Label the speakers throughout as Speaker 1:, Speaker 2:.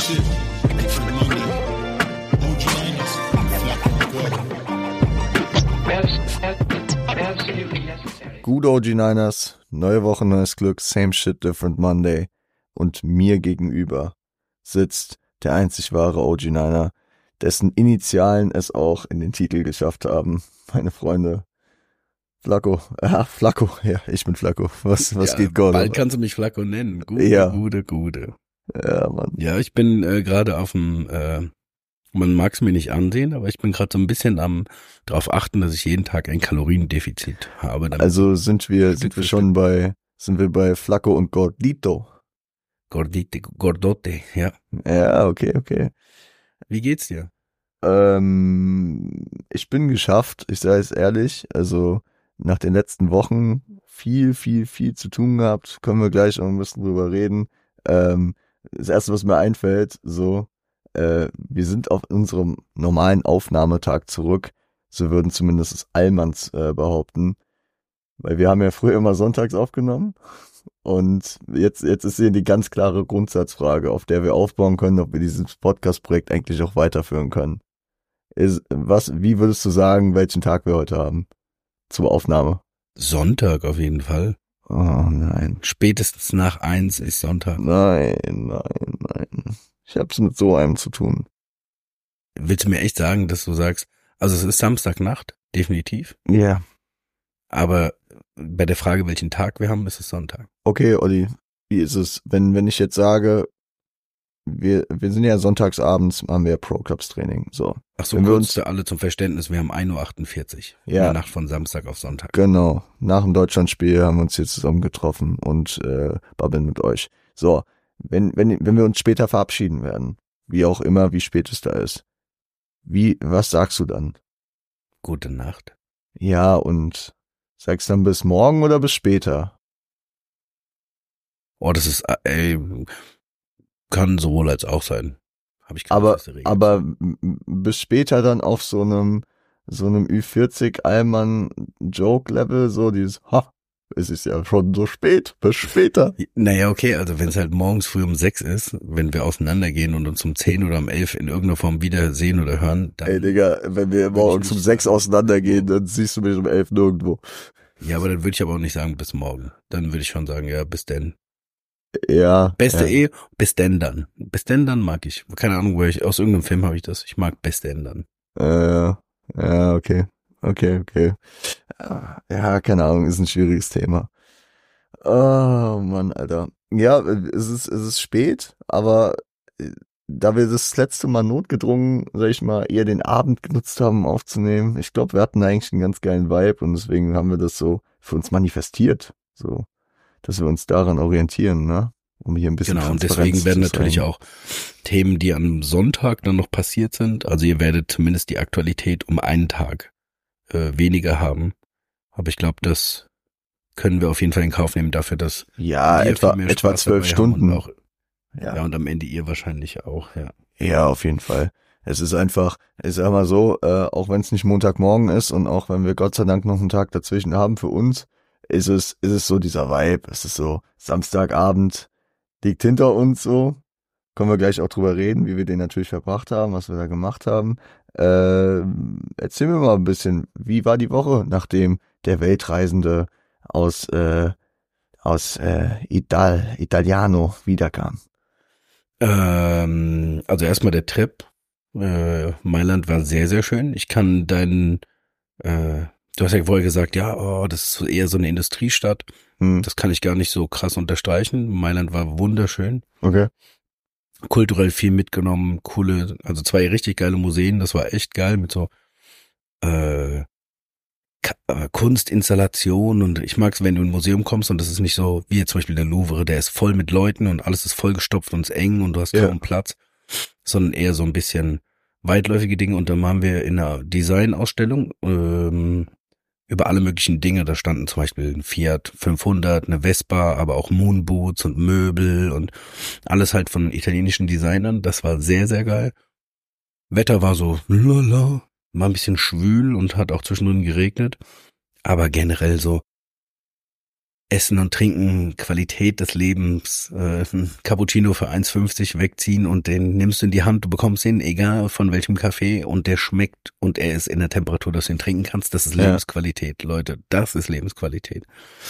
Speaker 1: shit. Different Monday. OG Linus.
Speaker 2: Absolutely necessary.
Speaker 3: Gut, OG Niners, neue Woche, neues Glück, same shit, different Monday. Und mir gegenüber sitzt der einzig wahre OG Niner, dessen Initialen es auch in den Titel geschafft haben. Meine Freunde, Flacco, ja, ich bin Flacco. Was
Speaker 4: ja,
Speaker 3: geht, Gordon?
Speaker 4: Bald kannst du mich Flacco nennen. Gute.
Speaker 3: Ja, Mann.
Speaker 4: Ja, ich bin gerade auf dem, man mag es mir nicht ansehen, aber ich bin gerade so ein bisschen am drauf achten, dass ich jeden Tag ein Kaloriendefizit habe.
Speaker 3: Also sind wir bei Flacco und Gordito.
Speaker 4: Gordote, ja.
Speaker 3: Ja, okay.
Speaker 4: Wie geht's dir?
Speaker 3: Ich bin geschafft, ich sage es ehrlich, also nach den letzten Wochen viel zu tun gehabt, können wir gleich noch ein bisschen drüber reden. Das erste, was mir einfällt, wir sind auf unserem normalen Aufnahmetag zurück, so würden zumindest das Allmanns behaupten, weil wir haben ja früher immer sonntags aufgenommen und jetzt ist hier die ganz klare Grundsatzfrage, auf der wir aufbauen können, ob wir dieses Podcast-Projekt eigentlich auch weiterführen können. Wie würdest du sagen, welchen Tag wir heute haben zur Aufnahme?
Speaker 4: Sonntag auf jeden Fall.
Speaker 3: Oh nein.
Speaker 4: Spätestens nach 1 ist Sonntag.
Speaker 3: Nein. Ich hab's mit so einem zu tun.
Speaker 4: Willst du mir echt sagen, dass du sagst, also es ist Samstagnacht, definitiv.
Speaker 3: Ja. Yeah.
Speaker 4: Aber bei der Frage, welchen Tag wir haben, ist es Sonntag.
Speaker 3: Okay, Olli, wie ist es, wenn ich jetzt sage, wir sind ja sonntagsabends, haben wir Pro Clubs Training, so.
Speaker 4: Ach so, kurz für alle zum Verständnis, wir haben 1:48 Uhr. Ja. In der Nacht von Samstag auf Sonntag.
Speaker 3: Genau. Nach dem Deutschlandspiel haben wir uns hier zusammen getroffen und babbeln mit euch. So, wenn wir uns später verabschieden werden, wie auch immer, wie spät es da ist, was sagst du dann?
Speaker 4: Gute Nacht.
Speaker 3: Ja, und sagst dann bis morgen oder bis später?
Speaker 4: Oh, das ist, kann sowohl als auch sein. Hab ich
Speaker 3: aber bis später dann auf so einem Ü40 Allmann Joke Level, so dieses, es ist ja schon so spät, bis später.
Speaker 4: Naja, okay, also wenn es halt morgens früh um 6 ist, wenn wir auseinandergehen und uns um 10 oder um 11 in irgendeiner Form wiedersehen oder hören, dann...
Speaker 3: Ey, Digga, wenn wir morgens um 6 auseinandergehen, dann siehst du mich um 11 nirgendwo.
Speaker 4: Ja, aber dann würde ich aber auch nicht sagen, bis morgen. Dann würde ich schon sagen, ja, bis denn.
Speaker 3: Ja.
Speaker 4: Beste bis denn dann. Bis denn dann mag ich. Keine Ahnung, aus irgendeinem Film habe ich das. Ich mag bis denn dann.
Speaker 3: Ja, okay. Ja, keine Ahnung, ist ein schwieriges Thema. Oh Mann, Alter. Ja, es ist spät, aber da wir das letzte Mal notgedrungen, sag ich mal, eher den Abend genutzt haben, aufzunehmen, ich glaube, wir hatten eigentlich einen ganz geilen Vibe und deswegen haben wir das so für uns manifestiert, so, dass wir uns daran orientieren, ne? Um hier ein bisschen
Speaker 4: Genau, und deswegen werden natürlich auch Themen, die am Sonntag dann noch passiert sind, also ihr werdet zumindest die Aktualität um einen Tag weniger haben. Aber ich glaube, das können wir auf jeden Fall in Kauf nehmen dafür, dass
Speaker 3: etwa 12 Stunden.
Speaker 4: Und auch, ja, und am Ende ihr wahrscheinlich auch, ja. Ja,
Speaker 3: auf jeden Fall. Es ist einfach, ich sag mal so, auch wenn es nicht Montagmorgen ist und auch wenn wir Gott sei Dank noch einen Tag dazwischen haben für uns, ist es so dieser Vibe. Es ist so Samstagabend, liegt hinter uns so. Können wir gleich auch drüber reden, wie wir den natürlich verbracht haben, was wir da gemacht haben. Erzähl mir mal ein bisschen, wie war die Woche, nachdem der Weltreisende aus Italiano wiederkam?
Speaker 4: Also erstmal der Trip. Mailand war sehr, sehr schön. Ich kann du hast ja vorher gesagt, ja, das ist so eher so eine Industriestadt. Das kann ich gar nicht so krass unterstreichen. Mailand war wunderschön.
Speaker 3: Okay.
Speaker 4: Kulturell viel mitgenommen, also 2 richtig geile Museen, das war echt geil mit so Kunstinstallationen und ich mag es, wenn du in ein Museum kommst und das ist nicht so, wie jetzt zum Beispiel der Louvre, der ist voll mit Leuten und alles ist vollgestopft und ist eng und du hast kaum Platz, sondern eher so ein bisschen weitläufige Dinge und dann waren wir in einer Designausstellung über alle möglichen Dinge, da standen zum Beispiel ein Fiat 500, eine Vespa, aber auch Moonboots und Möbel und alles halt von italienischen Designern, das war sehr, sehr geil. Wetter war so lala, war ein bisschen schwül und hat auch zwischendrin geregnet, aber generell so Essen und Trinken, Qualität des Lebens, ein Cappuccino für 1,50 wegziehen und den nimmst du in die Hand, du bekommst ihn, egal von welchem Kaffee, und der schmeckt und er ist in der Temperatur, dass du ihn trinken kannst. Das ist Lebensqualität, Leute. Das ist Lebensqualität.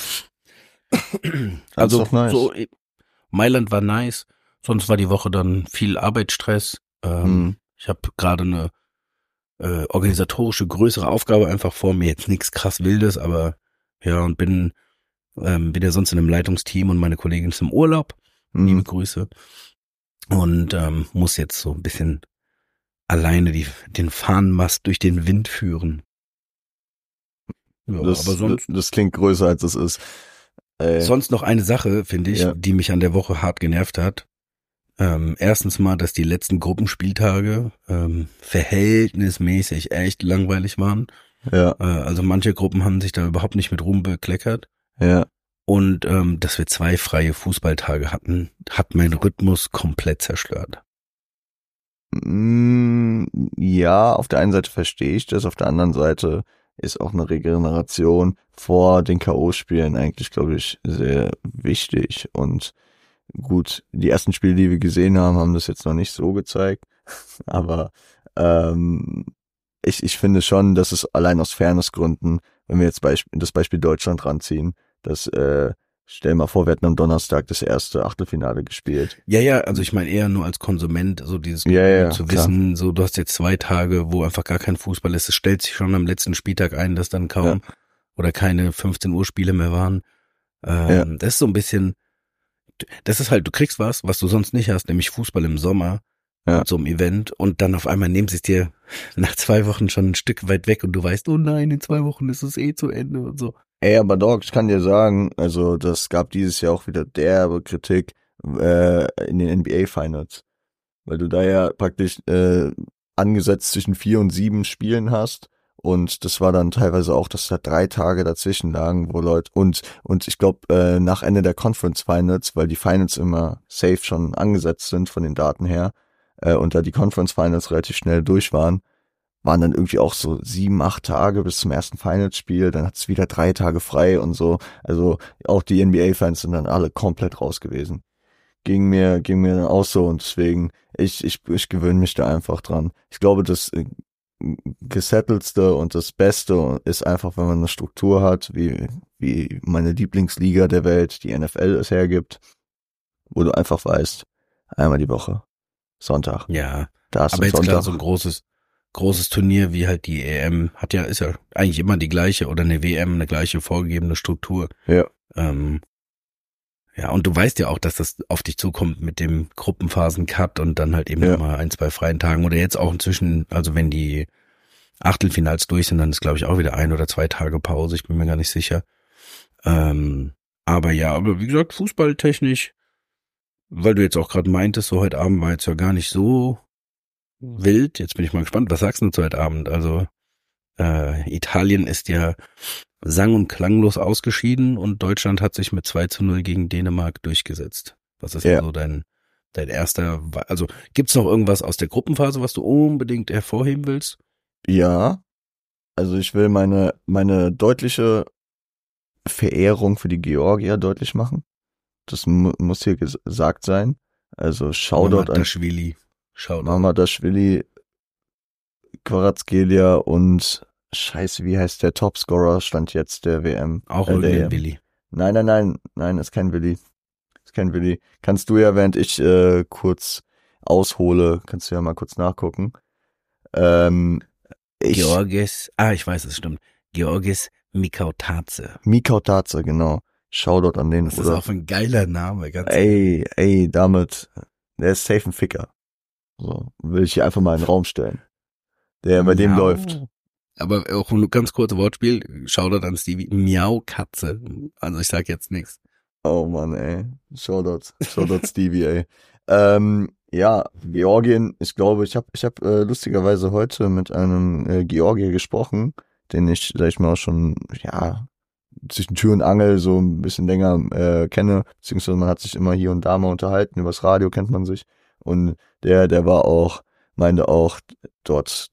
Speaker 4: Also
Speaker 3: doch nice.
Speaker 4: so, Mailand war nice, sonst war die Woche dann viel Arbeitsstress. Ich habe gerade eine organisatorische, größere Aufgabe einfach vor mir, jetzt nichts krass Wildes, aber ja, und bin ja sonst in einem Leitungsteam und meine Kollegin ist im Urlaub. Liebe Grüße. Und muss jetzt so ein bisschen alleine den Fahnenmast durch den Wind führen. Ja, aber sonst,
Speaker 3: das klingt größer, als es ist.
Speaker 4: Sonst noch eine Sache, finde ich, die mich an der Woche hart genervt hat. Erstens mal, dass die letzten Gruppenspieltage verhältnismäßig echt langweilig waren.
Speaker 3: Ja.
Speaker 4: Also manche Gruppen haben sich da überhaupt nicht mit Ruhm bekleckert.
Speaker 3: Ja.
Speaker 4: Und dass wir 2 freie Fußballtage hatten, hat meinen Rhythmus komplett zerstört.
Speaker 3: Ja, auf der einen Seite verstehe ich das, auf der anderen Seite ist auch eine Regeneration vor den K.O.-Spielen eigentlich, glaube ich, sehr wichtig. Und gut, die ersten Spiele, die wir gesehen haben, haben das jetzt noch nicht so gezeigt. Aber ich finde schon, dass es allein aus Fairnessgründen, wenn wir jetzt das Beispiel Deutschland ranziehen, dass stell mal vor, wir hätten am Donnerstag das erste Achtelfinale gespielt.
Speaker 4: Ja, also ich meine eher nur als Konsument, so dieses zu wissen, so du hast jetzt 2 Tage, wo einfach gar kein Fußball ist. Es stellt sich schon am letzten Spieltag ein, dass dann kaum oder keine 15 Uhr Spiele mehr waren. Das ist so ein bisschen, das ist halt, du kriegst was du sonst nicht hast, nämlich Fußball im Sommer. Mit so einem Event, und dann auf einmal nehmen sie es dir nach 2 Wochen schon ein Stück weit weg und du weißt, oh nein, in 2 Wochen ist es zu Ende und so.
Speaker 3: Ey, aber Dog, ich kann dir sagen, also das gab dieses Jahr auch wieder derbe Kritik in den NBA Finals, weil du da ja praktisch angesetzt zwischen 4 und 7 Spielen hast, und das war dann teilweise auch, dass da 3 Tage dazwischen lagen, wo Leute und ich glaube nach Ende der Conference Finals, weil die Finals immer safe schon angesetzt sind von den Daten her, und da die Conference Finals relativ schnell durch waren dann irgendwie auch so 7, 8 Tage bis zum ersten Finals-Spiel, dann hat es wieder 3 Tage frei und so. Also auch die NBA-Fans sind dann alle komplett raus gewesen. Ging mir dann auch so, und deswegen, ich gewöhne mich da einfach dran. Ich glaube, das Gesettelste und das Beste ist einfach, wenn man eine Struktur hat, wie meine Lieblingsliga der Welt, die NFL, es hergibt, wo du einfach weißt, einmal die Woche, Sonntag.
Speaker 4: Ja,
Speaker 3: da ist
Speaker 4: aber jetzt
Speaker 3: Sonntag.
Speaker 4: klar, so ein großes Turnier wie halt die EM ist ja eigentlich immer die gleiche, oder eine WM, eine gleiche vorgegebene Struktur.
Speaker 3: Ja.
Speaker 4: Ja, und du weißt ja auch, dass das auf dich zukommt mit dem Gruppenphasen-Cut und dann halt eben nochmal 1, 2 freien Tagen, oder jetzt auch inzwischen, also wenn die Achtelfinals durch sind, dann ist glaube ich auch wieder 1 oder 2 Tage Pause, ich bin mir gar nicht sicher. Aber wie gesagt, fußballtechnisch, weil du jetzt auch gerade meintest, so heute Abend war jetzt ja gar nicht so wild. Jetzt bin ich mal gespannt, was sagst du zu heute Abend? Also Italien ist ja sang- und klanglos ausgeschieden und Deutschland hat sich mit 2:0 gegen Dänemark durchgesetzt. Was ist so dein erster, also gibt's noch irgendwas aus der Gruppenphase, was du unbedingt hervorheben willst?
Speaker 3: Ja, also ich will meine deutliche Verehrung für die Georgier deutlich machen. Das muss hier gesagt sein. Also Shoutout an Mamardashvili, Kvaratskhelia und scheiße, wie heißt der Topscorer, stand jetzt der WM?
Speaker 4: Auch irgendein Willi.
Speaker 3: Nein, ist kein Willi. Kannst du ja, während ich kurz aushole, kannst du ja mal kurz nachgucken.
Speaker 4: Ich weiß, es stimmt. Georgis Mikautadze.
Speaker 3: Mikautadze, genau. Shoutout an den.
Speaker 4: Das ist auch ein geiler Name.
Speaker 3: Damit, der ist safe ein Ficker. So, will ich hier einfach mal in den Raum stellen. Der bei dem läuft.
Speaker 4: Aber auch ein ganz kurzes Wortspiel. Shoutout an Stevie. Miau-Katze. Also ich sag jetzt nichts.
Speaker 3: Oh Mann, ey. Shoutout Stevie, ey. Ja, Georgien, ich glaube, ich hab lustigerweise heute mit einem Georgier gesprochen, den ich, sag ich mal, schon, zwischen Tür und Angel so ein bisschen länger kenne, beziehungsweise man hat sich immer hier und da mal unterhalten, übers Radio kennt man sich, und der war auch meinte auch, dort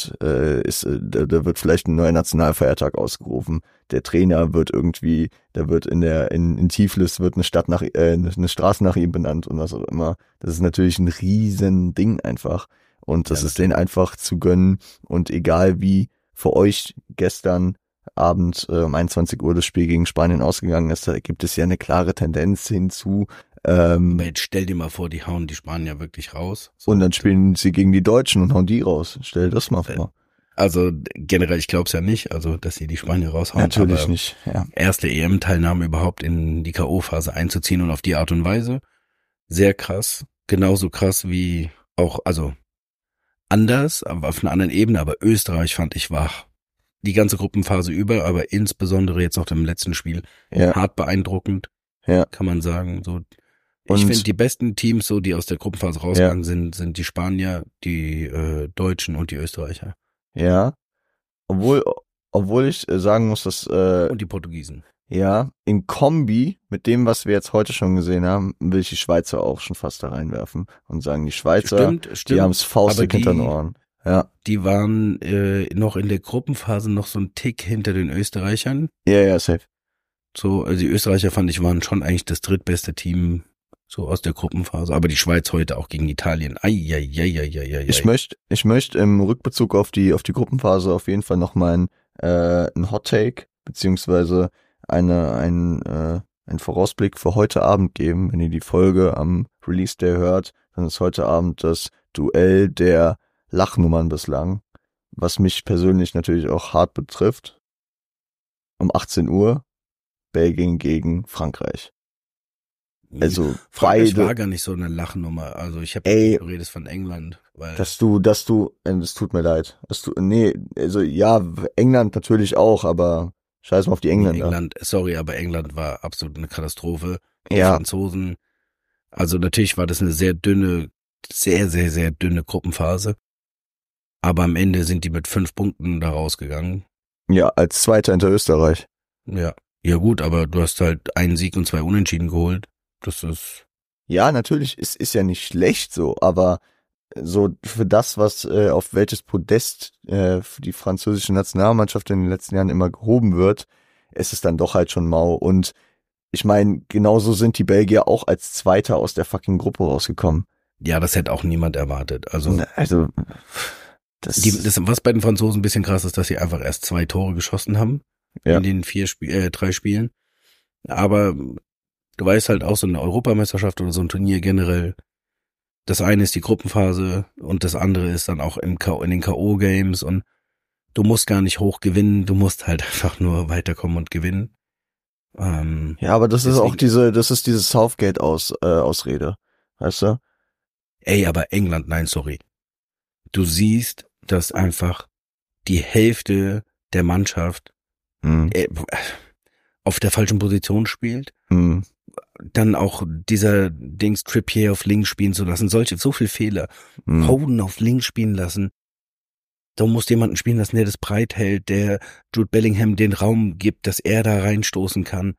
Speaker 3: da wird vielleicht ein neuer Nationalfeiertag ausgerufen. Der Trainer wird irgendwie, da wird in Tiflis wird eine Straße nach ihm benannt und was auch immer. Das ist natürlich ein riesen Ding einfach. Und das ist denen einfach zu gönnen. Und egal wie für euch gestern Abend um 21 Uhr das Spiel gegen Spanien ausgegangen ist, da gibt es ja eine klare Tendenz hinzu.
Speaker 4: Aber jetzt stell dir mal vor, die hauen die Spanier wirklich raus. So.
Speaker 3: Und dann spielen sie gegen die Deutschen und hauen die raus. Stell dir das mal vor.
Speaker 4: Also generell, ich glaube es ja nicht, also dass sie die Spanier raushauen.
Speaker 3: Natürlich
Speaker 4: aber
Speaker 3: nicht, ja.
Speaker 4: Erste EM-Teilnahme überhaupt in die K.O.-Phase einzuziehen und auf die Art und Weise. Sehr krass. Genauso krass wie auch, also anders, aber auf einer anderen Ebene, aber Österreich fand ich war die ganze Gruppenphase über, aber insbesondere jetzt noch im letzten Spiel hart beeindruckend, kann man sagen. So, ich finde die besten Teams, so die aus der Gruppenphase rausgegangen sind die Spanier, die Deutschen und die Österreicher.
Speaker 3: Ja, obwohl ich sagen muss, dass
Speaker 4: und die Portugiesen.
Speaker 3: Ja, in Kombi mit dem, was wir jetzt heute schon gesehen haben, will ich die Schweizer auch schon fast da reinwerfen und sagen, die Schweizer,
Speaker 4: stimmt,
Speaker 3: die haben es faustig hinter den Ohren. Ja.
Speaker 4: Die waren noch in der Gruppenphase noch so ein Tick hinter den Österreichern.
Speaker 3: Ja, safe.
Speaker 4: So, also die Österreicher fand ich waren schon eigentlich das drittbeste Team so aus der Gruppenphase, aber die Schweiz heute auch gegen Italien.
Speaker 3: Ich möchte im Rückbezug auf die Gruppenphase auf jeden Fall noch mal ein Hot Take beziehungsweise ein Vorausblick für heute Abend geben. Wenn ihr die Folge am Release Day hört, dann ist heute Abend das Duell der Lachnummern bislang, was mich persönlich natürlich auch hart betrifft. Um 18 Uhr Belgien gegen Frankreich. Also
Speaker 4: Frankreich
Speaker 3: beide.
Speaker 4: war gar nicht so eine Lachnummer. Also ich habe geredet von England, weil
Speaker 3: es tut mir leid. England natürlich auch, aber scheiß mal auf die Engländer.
Speaker 4: Aber England war absolut eine Katastrophe. Die
Speaker 3: Ja.
Speaker 4: Franzosen, also natürlich war das eine sehr dünne, sehr, sehr, sehr dünne Gruppenphase. Aber am Ende sind die mit 5 Punkten da rausgegangen.
Speaker 3: Ja, als Zweiter hinter Österreich.
Speaker 4: Ja. Ja gut, aber du hast halt einen Sieg und 2 Unentschieden geholt. Das ist...
Speaker 3: Ja, natürlich, ist ja nicht schlecht so, aber so für das, was auf welches Podest für die französische Nationalmannschaft in den letzten Jahren immer gehoben wird, ist es dann doch halt schon mau. Und ich meine, genauso sind die Belgier auch als Zweiter aus der fucking Gruppe rausgekommen.
Speaker 4: Ja, das hätte auch niemand erwartet. Also
Speaker 3: das
Speaker 4: was bei den Franzosen ein bisschen krass ist, dass sie einfach erst 2 Tore geschossen haben in den 3 Spielen. Aber du weißt halt auch so eine Europameisterschaft oder so ein Turnier generell. Das eine ist die Gruppenphase und das andere ist dann auch in den K.O.-Games und du musst gar nicht hoch gewinnen, du musst halt einfach nur weiterkommen und gewinnen.
Speaker 3: Ja, aber das ist auch diese Southgate-Ausrede, weißt du?
Speaker 4: Ey, aber England, nein, sorry. Du siehst, dass einfach die Hälfte der Mannschaft auf der falschen Position spielt. Dann auch dieser Trippier auf links spielen zu lassen, so viel Fehler. Foden auf links spielen lassen. Du musst jemanden spielen lassen, der das breit hält, der Jude Bellingham den Raum gibt, dass er da reinstoßen kann.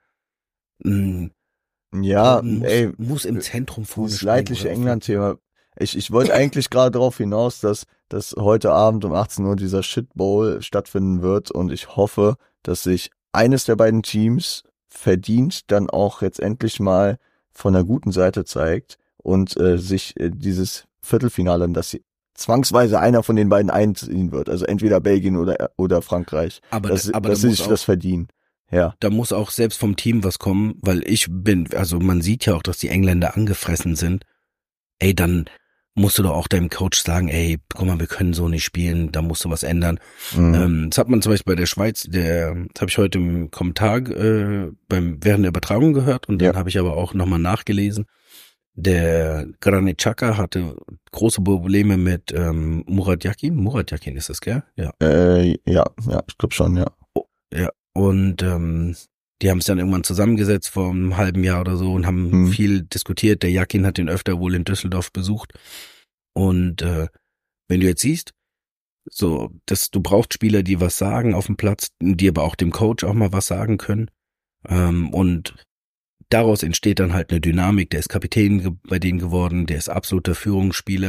Speaker 3: Ja,
Speaker 4: muss im Zentrum vorne
Speaker 3: dieses leidliche England-Thema. Ich wollte eigentlich gerade darauf hinaus, dass heute Abend um 18 Uhr dieser Shit Bowl stattfinden wird und ich hoffe, dass sich eines der beiden Teams verdient dann auch jetzt endlich mal von der guten Seite zeigt und sich dieses Viertelfinale, dass sie zwangsweise einer von den beiden einziehen wird, also entweder Belgien oder Frankreich, dass sie sich das verdienen. Ja.
Speaker 4: Da muss auch selbst vom Team was kommen, weil man sieht ja auch, dass die Engländer angefressen sind. Ey, dann musst du doch auch deinem Coach sagen, ey, guck mal, wir können so nicht spielen, da musst du was ändern. Das hat man zum Beispiel bei der Schweiz, das habe ich heute im Kommentar während der Übertragung gehört und dann habe ich aber auch nochmal nachgelesen. Der Granit Xhaka hatte große Probleme mit Murat Yakin. Murat Yakin ist das, gell? Ja.
Speaker 3: Ja, ich glaube schon, ja.
Speaker 4: Ja, und die haben es dann irgendwann zusammengesetzt vor einem halben Jahr oder so und haben viel diskutiert. Der Yakin hat ihn öfter wohl in Düsseldorf besucht. Und wenn du jetzt siehst, so, du brauchst Spieler, die was sagen auf dem Platz, die aber auch dem Coach auch mal was sagen können. Und daraus entsteht dann halt eine Dynamik. Der ist Kapitän bei denen geworden, der ist absoluter Führungsspieler.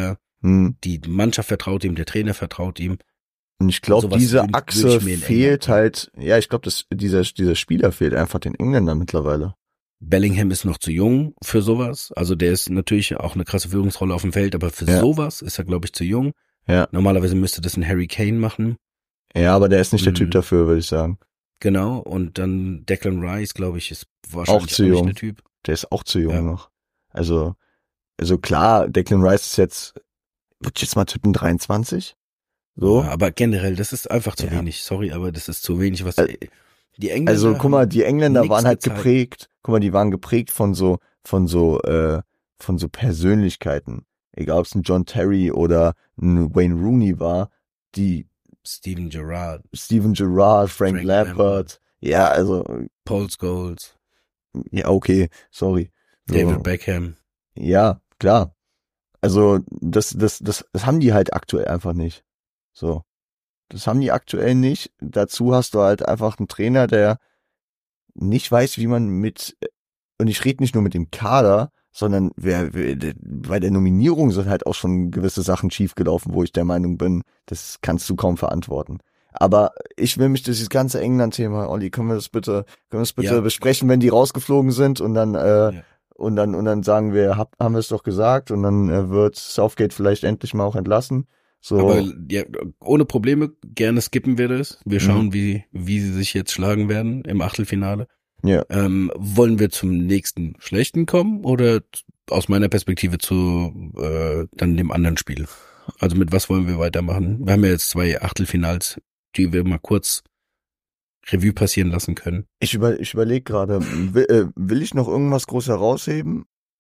Speaker 4: Die Mannschaft vertraut ihm, der Trainer vertraut ihm.
Speaker 3: Und ich glaube,
Speaker 4: Sowas
Speaker 3: diese
Speaker 4: würd
Speaker 3: Achse
Speaker 4: ich mir in
Speaker 3: fehlt
Speaker 4: England
Speaker 3: halt, ja, ich glaube, dieser Spieler fehlt einfach den Engländern mittlerweile.
Speaker 4: Bellingham ist noch zu jung für sowas. Also der ist natürlich auch eine krasse Führungsrolle auf dem Feld, aber für sowas ist er, glaube ich, zu jung.
Speaker 3: Ja.
Speaker 4: Normalerweise müsste das ein Harry Kane machen.
Speaker 3: Ja, aber der ist nicht der Typ dafür, würde ich sagen.
Speaker 4: Genau, und dann Declan Rice, glaube ich, ist wahrscheinlich
Speaker 3: Auch zu
Speaker 4: nicht
Speaker 3: jung.
Speaker 4: der Typ.
Speaker 3: Der ist auch zu jung noch. Also klar, Declan Rice ist jetzt, würde ich jetzt mal tippen, 23? So.
Speaker 4: Ja, aber generell, das ist einfach zu wenig. Sorry, aber das ist zu wenig, was die Engländer.
Speaker 3: Also guck mal, die Engländer waren halt
Speaker 4: gezeigt.
Speaker 3: geprägt. Guck mal, die waren geprägt von so Persönlichkeiten. Egal, ob es ein John Terry oder ein Wayne Rooney war, die
Speaker 4: Steven Gerrard,
Speaker 3: Frank Lampard. Ja, also
Speaker 4: Paul Scholes.
Speaker 3: Ja, okay, sorry. So.
Speaker 4: David Beckham.
Speaker 3: Ja, klar. Also das haben die halt aktuell einfach nicht. So. Das haben die aktuell nicht. Dazu hast du halt einfach einen Trainer, der nicht weiß, wie man und ich rede nicht nur mit dem Kader, sondern bei der Nominierung sind halt auch schon gewisse Sachen schiefgelaufen, wo ich der Meinung bin, das kannst du kaum verantworten. Aber ich will mich dieses ganze England-Thema, Olli, können wir das bitte besprechen, wenn die rausgeflogen sind und dann und dann sagen wir, haben wir es doch gesagt und dann wird Southgate vielleicht endlich mal auch entlassen. So.
Speaker 4: Aber ja, ohne Probleme, gerne skippen wir das. Wir schauen, wie sie sich jetzt schlagen werden im Achtelfinale.
Speaker 3: Ja.
Speaker 4: Wollen wir zum nächsten Schlechten kommen oder aus meiner Perspektive zu dann dem anderen Spiel? Also mit was wollen wir weitermachen? Wir haben ja jetzt 2 Achtelfinals, die wir mal kurz Revue passieren lassen können.
Speaker 3: Ich überlege gerade, will ich noch irgendwas groß herausheben?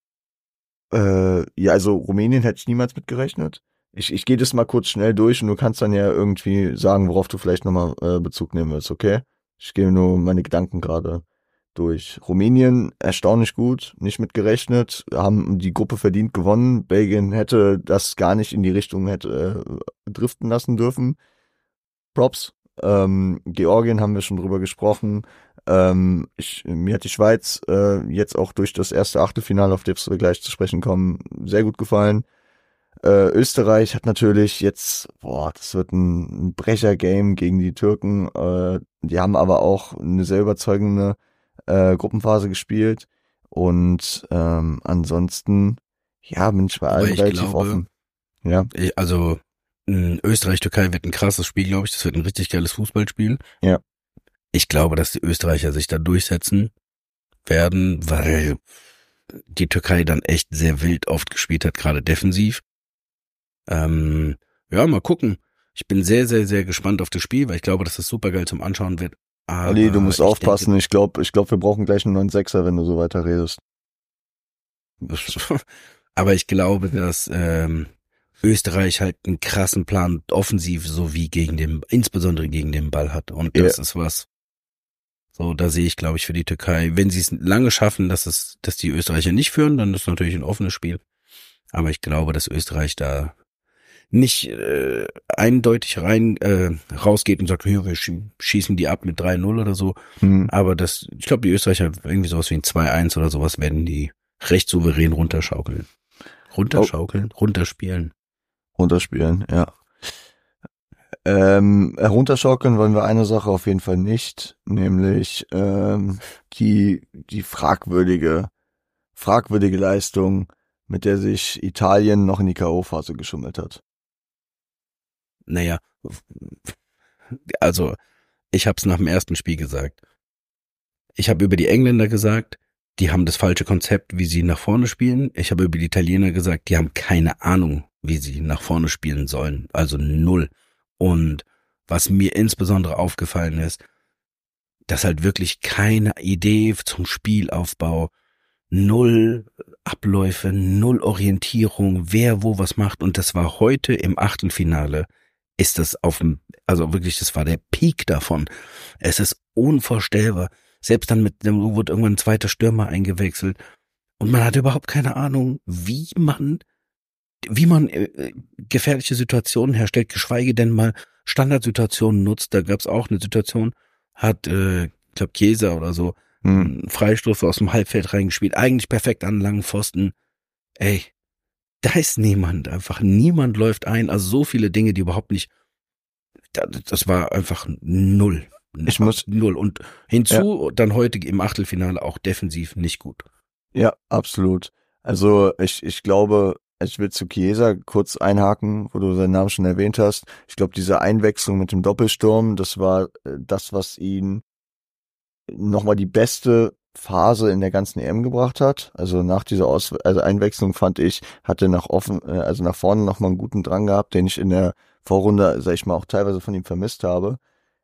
Speaker 3: Ja, also Rumänien hätte ich niemals mitgerechnet. Ich gehe das mal kurz schnell durch und du kannst dann ja irgendwie sagen, worauf du vielleicht nochmal Bezug nehmen willst, okay? Ich gehe nur meine Gedanken gerade durch. Rumänien, erstaunlich gut, nicht mitgerechnet, haben die Gruppe verdient gewonnen. Belgien hätte das gar nicht in die Richtung driften lassen dürfen. Props. Georgien haben wir schon drüber gesprochen. Mir hat die Schweiz jetzt auch durch das erste Achtelfinale, auf das wir gleich zu sprechen kommen, sehr gut gefallen. Österreich hat natürlich jetzt, das wird ein Brecher-Game gegen die Türken. Die haben aber auch eine sehr überzeugende Gruppenphase gespielt. Und ansonsten, ja, bin ich bei allen relativ offen. Ja.
Speaker 4: Also Österreich-Türkei wird ein krasses Spiel, glaube ich. Das wird ein richtig geiles Fußballspiel.
Speaker 3: Ja.
Speaker 4: Ich glaube, dass die Österreicher sich da durchsetzen werden, weil die Türkei dann echt sehr wild oft gespielt hat, gerade defensiv. Ja, mal gucken. Ich bin sehr, sehr, sehr gespannt auf das Spiel, weil ich glaube, dass das super geil zum Anschauen wird.
Speaker 3: Ali, du musst aufpassen. Ich glaube, wir brauchen gleich einen neuen Sechser, wenn du so weiter redest.
Speaker 4: Aber ich glaube, dass Österreich halt einen krassen Plan offensiv sowie insbesondere gegen den Ball hat. Und das ist was. So, da sehe ich, glaube ich, für die Türkei, wenn sie es lange schaffen, dass die Österreicher nicht führen, dann ist es natürlich ein offenes Spiel. Aber ich glaube, dass Österreich da nicht eindeutig rausgeht und sagt, wir schießen die ab mit 3-0 oder so. Aber ich glaube, die Österreicher irgendwie sowas wie ein 2-1 oder sowas werden die recht souverän runterschaukeln. Runterspielen,
Speaker 3: ja. Runterschaukeln wollen wir eine Sache auf jeden Fall nicht, nämlich die fragwürdige Leistung, mit der sich Italien noch in die K.O.-Phase geschummelt hat.
Speaker 4: Naja, also ich habe es nach dem ersten Spiel gesagt. Ich habe über die Engländer gesagt, die haben das falsche Konzept, wie sie nach vorne spielen. Ich habe über die Italiener gesagt, die haben keine Ahnung, wie sie nach vorne spielen sollen. Also 0. Und was mir insbesondere aufgefallen ist, dass halt wirklich keine Idee zum Spielaufbau, 0 Abläufe, 0 Orientierung, wer wo was macht. Und das war heute im Achtelfinale, ist das also wirklich, das war der Peak davon. Es ist unvorstellbar. Selbst dann wurde irgendwann ein zweiter Stürmer eingewechselt und man hatte überhaupt keine Ahnung, wie man gefährliche Situationen herstellt, geschweige denn mal Standardsituationen nutzt. Da gab es auch eine Situation, hat, ich glaube, Chiesa oder so, einen Freistoß aus dem Halbfeld reingespielt, eigentlich perfekt an einen langen Pfosten. Ey, Da ist niemand, einfach niemand läuft ein. Also so viele Dinge, die überhaupt nicht, das war einfach null.
Speaker 3: Ich muss,
Speaker 4: Null. Und hinzu dann heute im Achtelfinale auch defensiv nicht gut.
Speaker 3: ja, absolut. Also ich glaube, ich will zu Chiesa kurz einhaken, wo du seinen Namen schon erwähnt hast. Ich glaube, diese Einwechslung mit dem Doppelsturm, das war das, was ihn nochmal die beste Phase in der ganzen EM gebracht hat. Also nach dieser Einwechslung fand ich, hatte also nach vorne nochmal einen guten Drang gehabt, den ich in der Vorrunde, sag ich mal, auch teilweise von ihm vermisst habe.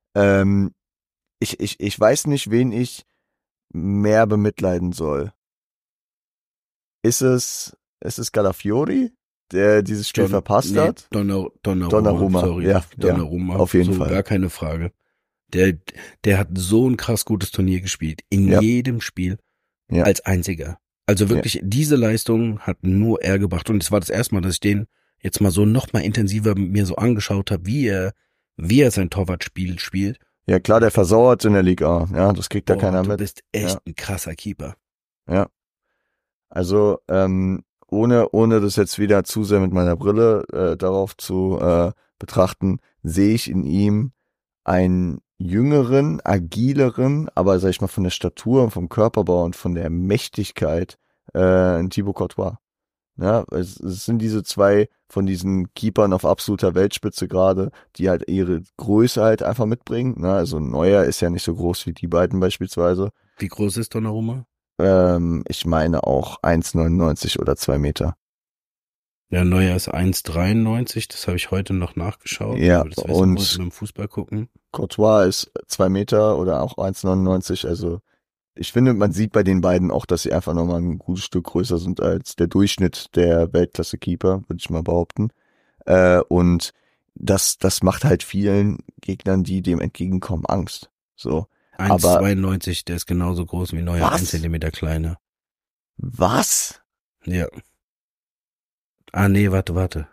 Speaker 3: Ich weiß nicht, wen ich mehr bemitleiden soll. Ist es Calafiori, der dieses Spiel verpasst hat?
Speaker 4: Donnarumma, sorry.
Speaker 3: Ja,
Speaker 4: Donnarumma,
Speaker 3: auf jeden Fall.
Speaker 4: Gar keine Frage. Der hat so ein krass gutes Turnier gespielt. In jedem Spiel als einziger. Also wirklich, diese Leistung hat nur er gebracht. Und es war das erste Mal, dass ich den jetzt mal so noch mal intensiver mir so angeschaut habe, wie er sein Torwartspiel spielt.
Speaker 3: Ja klar, der versauert in der Liga. Ja, das kriegt da keiner mit.
Speaker 4: Du bist echt ein krasser Keeper.
Speaker 3: Ja. Also, ohne das jetzt wieder zu sehr mit meiner Brille darauf zu betrachten, sehe ich in ihm einen jüngeren, agileren, aber sag ich mal von der Statur und vom Körperbau und von der Mächtigkeit ein Thibaut Courtois. Ja, es sind diese zwei von diesen Keepern auf absoluter Weltspitze gerade, die halt ihre Größe halt einfach mitbringen. Ne? Also Neuer ist ja nicht so groß wie die beiden beispielsweise.
Speaker 4: Wie groß ist Donnarumma?
Speaker 3: Ich meine auch 1,99 oder 2 Meter.
Speaker 4: Ja, Neuer ist 1,93, das habe ich heute noch nachgeschaut.
Speaker 3: Ja,
Speaker 4: das
Speaker 3: und
Speaker 4: beim Fußball gucken.
Speaker 3: Courtois ist 2 Meter oder auch 1,99. Also ich finde, man sieht bei den beiden auch, dass sie einfach nochmal ein gutes Stück größer sind als der Durchschnitt der Weltklasse-Keeper, würde ich mal behaupten. Und das macht halt vielen Gegnern, die dem entgegenkommen, Angst. So.
Speaker 4: 1,92, der ist genauso groß wie Neuer,
Speaker 3: Was?
Speaker 4: 1 Zentimeter kleiner.
Speaker 3: Was?
Speaker 4: Ja. Ah, nee, warte.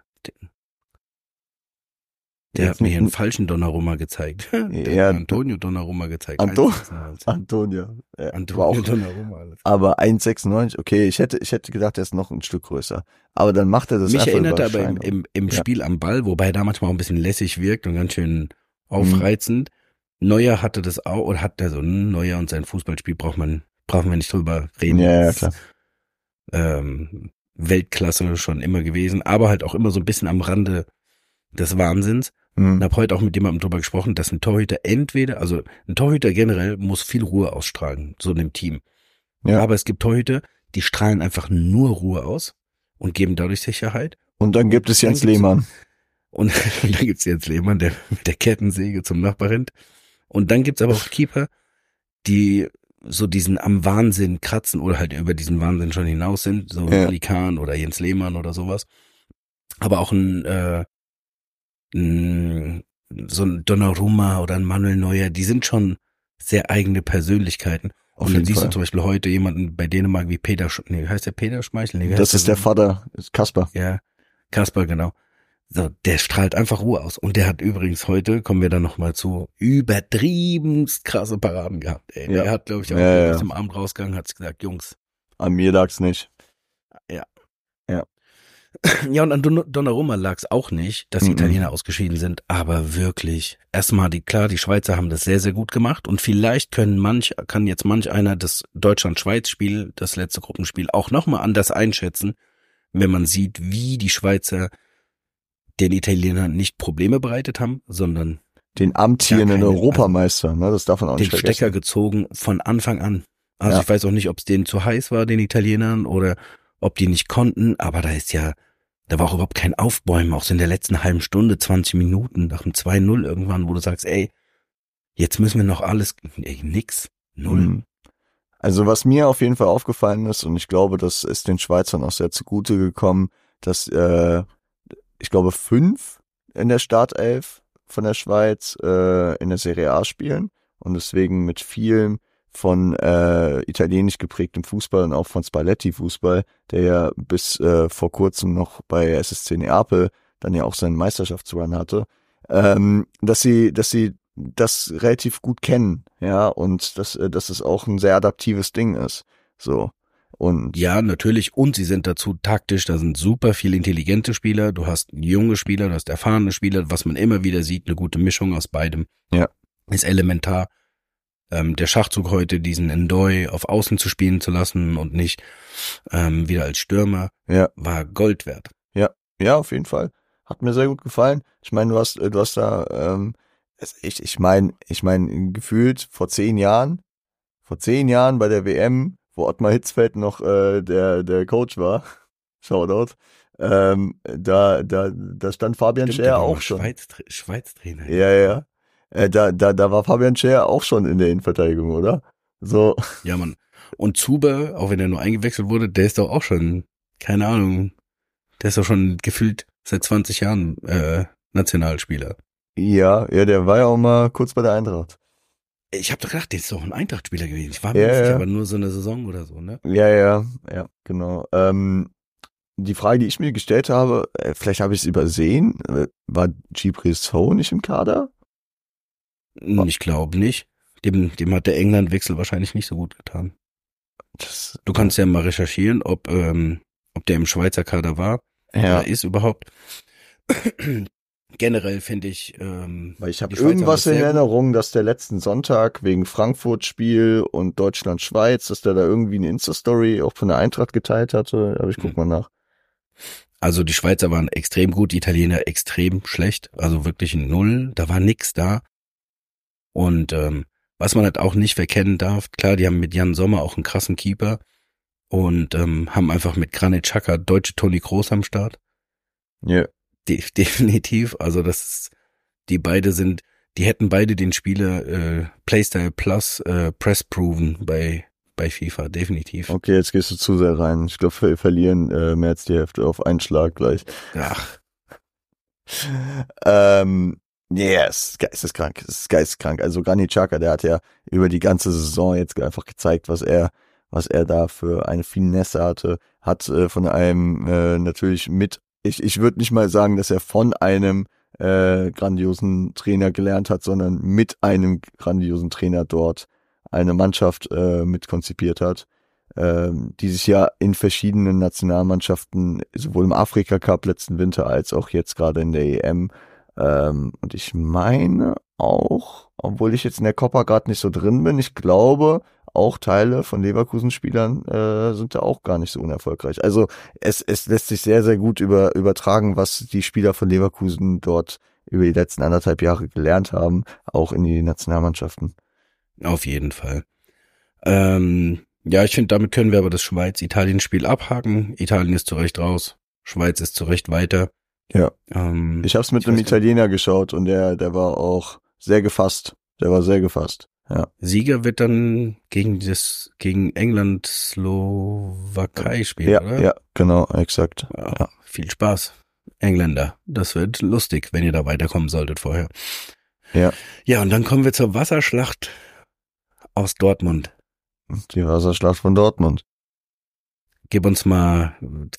Speaker 4: Der hat mir hier einen falschen Donnarumma gezeigt. Der hat Antonio Donnarumma gezeigt.
Speaker 3: Antonio
Speaker 4: Donnarumma. Alles.
Speaker 3: Aber 1,96, okay, ich hätte gedacht, der ist noch ein Stück größer. Aber dann macht er das
Speaker 4: Mich
Speaker 3: einfach
Speaker 4: erinnert er aber
Speaker 3: Überscheinung.
Speaker 4: im Spiel am Ball, wobei da manchmal auch ein bisschen lässig wirkt und ganz schön aufreizend. Neuer hatte das auch, oder hat der so, Neuer und sein Fußballspiel brauchen wir nicht drüber reden.
Speaker 3: Ja, klar.
Speaker 4: Weltklasse schon immer gewesen, aber halt auch immer so ein bisschen am Rande des Wahnsinns. Und habe heute auch mit jemandem drüber gesprochen, dass ein Torhüter ein Torhüter generell muss viel Ruhe ausstrahlen, so in einem Team. Ja. Aber es gibt Torhüter, die strahlen einfach nur Ruhe aus und geben dadurch Sicherheit.
Speaker 3: Und dann gibt es Jens Lehmann.
Speaker 4: Und dann gibt's Jens Lehmann, der mit der Kettensäge zum Nachbar rennt. Und dann gibt's aber auch Keeper, die so diesen am Wahnsinn kratzen oder halt über diesen Wahnsinn schon hinaus sind, so Ali Kahn oder Jens Lehmann oder sowas. Aber auch so ein Donnarumma oder ein Manuel Neuer, die sind schon sehr eigene Persönlichkeiten. Und dann siehst du zum Beispiel heute jemanden bei Dänemark wie heißt der Peter Schmeichel? Nee,
Speaker 3: das ist der Vater, ist Kasper.
Speaker 4: Ja, Kasper, genau. So, der strahlt einfach Ruhe aus. Und der hat übrigens heute, kommen wir dann nochmal zu, übertriebenst krasse Paraden gehabt. Ey. Der hat, glaube ich, auch aus dem Abend rausgegangen, hat gesagt, Jungs.
Speaker 3: An mir lag's nicht.
Speaker 4: Ja. Ja, und an Donnarumma lag's auch nicht, dass die Italiener ausgeschieden sind, aber wirklich, erstmal die Schweizer haben das sehr, sehr gut gemacht und vielleicht kann jetzt manch einer das Deutschland-Schweiz-Spiel, das letzte Gruppenspiel, auch nochmal anders einschätzen, wenn man sieht, wie die Schweizer den Italienern nicht Probleme bereitet haben, sondern
Speaker 3: den amtierenden Europameister, ne, das darf man auch nicht vergessen.
Speaker 4: Den Stecker gezogen von Anfang an. Also ich weiß auch nicht, ob es denen zu heiß war, den Italienern, oder ob die nicht konnten, aber da war auch überhaupt kein Aufbäumen, auch so in der letzten halben Stunde, 20 Minuten, nach dem 2-0 irgendwann, wo du sagst, ey, jetzt müssen wir noch alles, nix, null.
Speaker 3: Also was mir auf jeden Fall aufgefallen ist, und ich glaube, das ist den Schweizern auch sehr zugute gekommen, dass, ich glaube, 5 in der Startelf von der Schweiz in der Serie A spielen und deswegen mit vielem von italienisch geprägtem Fußball und auch von Spalletti-Fußball, der ja bis vor kurzem noch bei SSC Neapel dann ja auch seinen Meisterschaftsrun hatte, dass sie das relativ gut kennen, ja, und dass es auch ein sehr adaptives Ding ist, so. Und
Speaker 4: Ja, natürlich. Und sie sind dazu taktisch. Da sind super viele intelligente Spieler. Du hast junge Spieler, du hast erfahrene Spieler, was man immer wieder sieht. Eine gute Mischung aus beidem.
Speaker 3: Ja.
Speaker 4: Ist elementar. Der Schachzug heute, diesen Ndoye auf Außen zu spielen zu lassen und nicht wieder als Stürmer,
Speaker 3: ja,
Speaker 4: war Gold wert.
Speaker 3: ja, auf jeden Fall. Hat mir sehr gut gefallen. Ich meine, du hast da, ich meine, gefühlt vor 10 Jahren bei der WM, wo Ottmar Hitzfeld noch der Coach war, Shoutout, da stand Fabian
Speaker 4: Stimmt, der
Speaker 3: Schär
Speaker 4: war
Speaker 3: auch
Speaker 4: mal
Speaker 3: schon.
Speaker 4: Schweiz-Trainer.
Speaker 3: Ja. Da war Fabian Schär auch schon in der Innenverteidigung, oder? So.
Speaker 4: Ja, Mann. Und Zuber, auch wenn er nur eingewechselt wurde, der ist doch auch schon, keine Ahnung, der ist doch schon gefühlt seit 20 Jahren Nationalspieler.
Speaker 3: Ja, der war ja auch mal kurz bei der Eintracht.
Speaker 4: Ich habe doch gedacht, der ist doch ein Eintracht-Spieler gewesen. Ich war mir
Speaker 3: Ja,
Speaker 4: nicht sicher,
Speaker 3: ja.
Speaker 4: aber nur so eine Saison oder so, ne?
Speaker 3: Ja, genau. Die Frage, die ich mir gestellt habe, vielleicht habe ich es übersehen, war Djibril Sow nicht im Kader?
Speaker 4: Ich glaube nicht. Dem hat der England-Wechsel wahrscheinlich nicht so gut getan. Du kannst ja mal recherchieren, ob der im Schweizer Kader war.
Speaker 3: Ja.
Speaker 4: Oder ist überhaupt. Generell finde ich,
Speaker 3: Weil ich habe
Speaker 4: die Schweizer
Speaker 3: irgendwas
Speaker 4: haben
Speaker 3: in
Speaker 4: das sehr
Speaker 3: Erinnerung, dass der letzten Sonntag wegen Frankfurt-Spiel und Deutschland-Schweiz, dass der da irgendwie eine Insta-Story auch von der Eintracht geteilt hatte. Aber ich guck mal nach.
Speaker 4: Also die Schweizer waren extrem gut, die Italiener extrem schlecht, also wirklich ein Null, da war nix da. Und was man halt auch nicht verkennen darf, klar, die haben mit Jan Sommer auch einen krassen Keeper und haben einfach mit Granit Xhaka deutsche Toni Kroos am Start.
Speaker 3: Ja.
Speaker 4: Definitiv, also die hätten beide den Spieler Playstyle Plus Press proven bei FIFA, definitiv.
Speaker 3: Okay, jetzt gehst du zu sehr rein. Ich glaube, wir verlieren mehr als die Hälfte auf einen Schlag gleich.
Speaker 4: Ach,
Speaker 3: Yes, geisteskrank. Es ist geisteskrank. Also Granit Xhaka, der hat ja über die ganze Saison jetzt einfach gezeigt, was er da für eine Finesse hatte. Hat von einem natürlich ich würde nicht mal sagen, dass er von einem grandiosen Trainer gelernt hat, sondern mit einem grandiosen Trainer dort eine Mannschaft mit konzipiert hat, die sich ja in verschiedenen Nationalmannschaften, sowohl im Afrika Cup letzten Winter als auch jetzt gerade in der EM, und ich meine auch, obwohl ich jetzt in der Copa gerade nicht so drin bin, ich glaube, auch Teile von Leverkusen-Spielern sind da auch gar nicht so unerfolgreich. Also es lässt sich sehr, sehr gut übertragen, was die Spieler von Leverkusen dort über die letzten 1,5 Jahre gelernt haben, auch in die Nationalmannschaften.
Speaker 4: auf jeden Fall. Ja, ich finde, damit können wir aber das Schweiz-Italien-Spiel abhaken. Italien ist zu Recht raus, Schweiz ist zu Recht weiter.
Speaker 3: Ja. Ich habe es mit einem Italiener geschaut und der war auch sehr gefasst. Der war sehr gefasst. Ja.
Speaker 4: Sieger wird dann gegen England, Slowakei spielen, oder?
Speaker 3: Ja, genau, exakt.
Speaker 4: Ja. Viel Spaß, Engländer. Das wird lustig, wenn ihr da weiterkommen solltet vorher.
Speaker 3: Ja.
Speaker 4: Ja, und dann kommen wir zur Wasserschlacht aus Dortmund.
Speaker 3: Die Wasserschlacht von Dortmund.
Speaker 4: Gib uns mal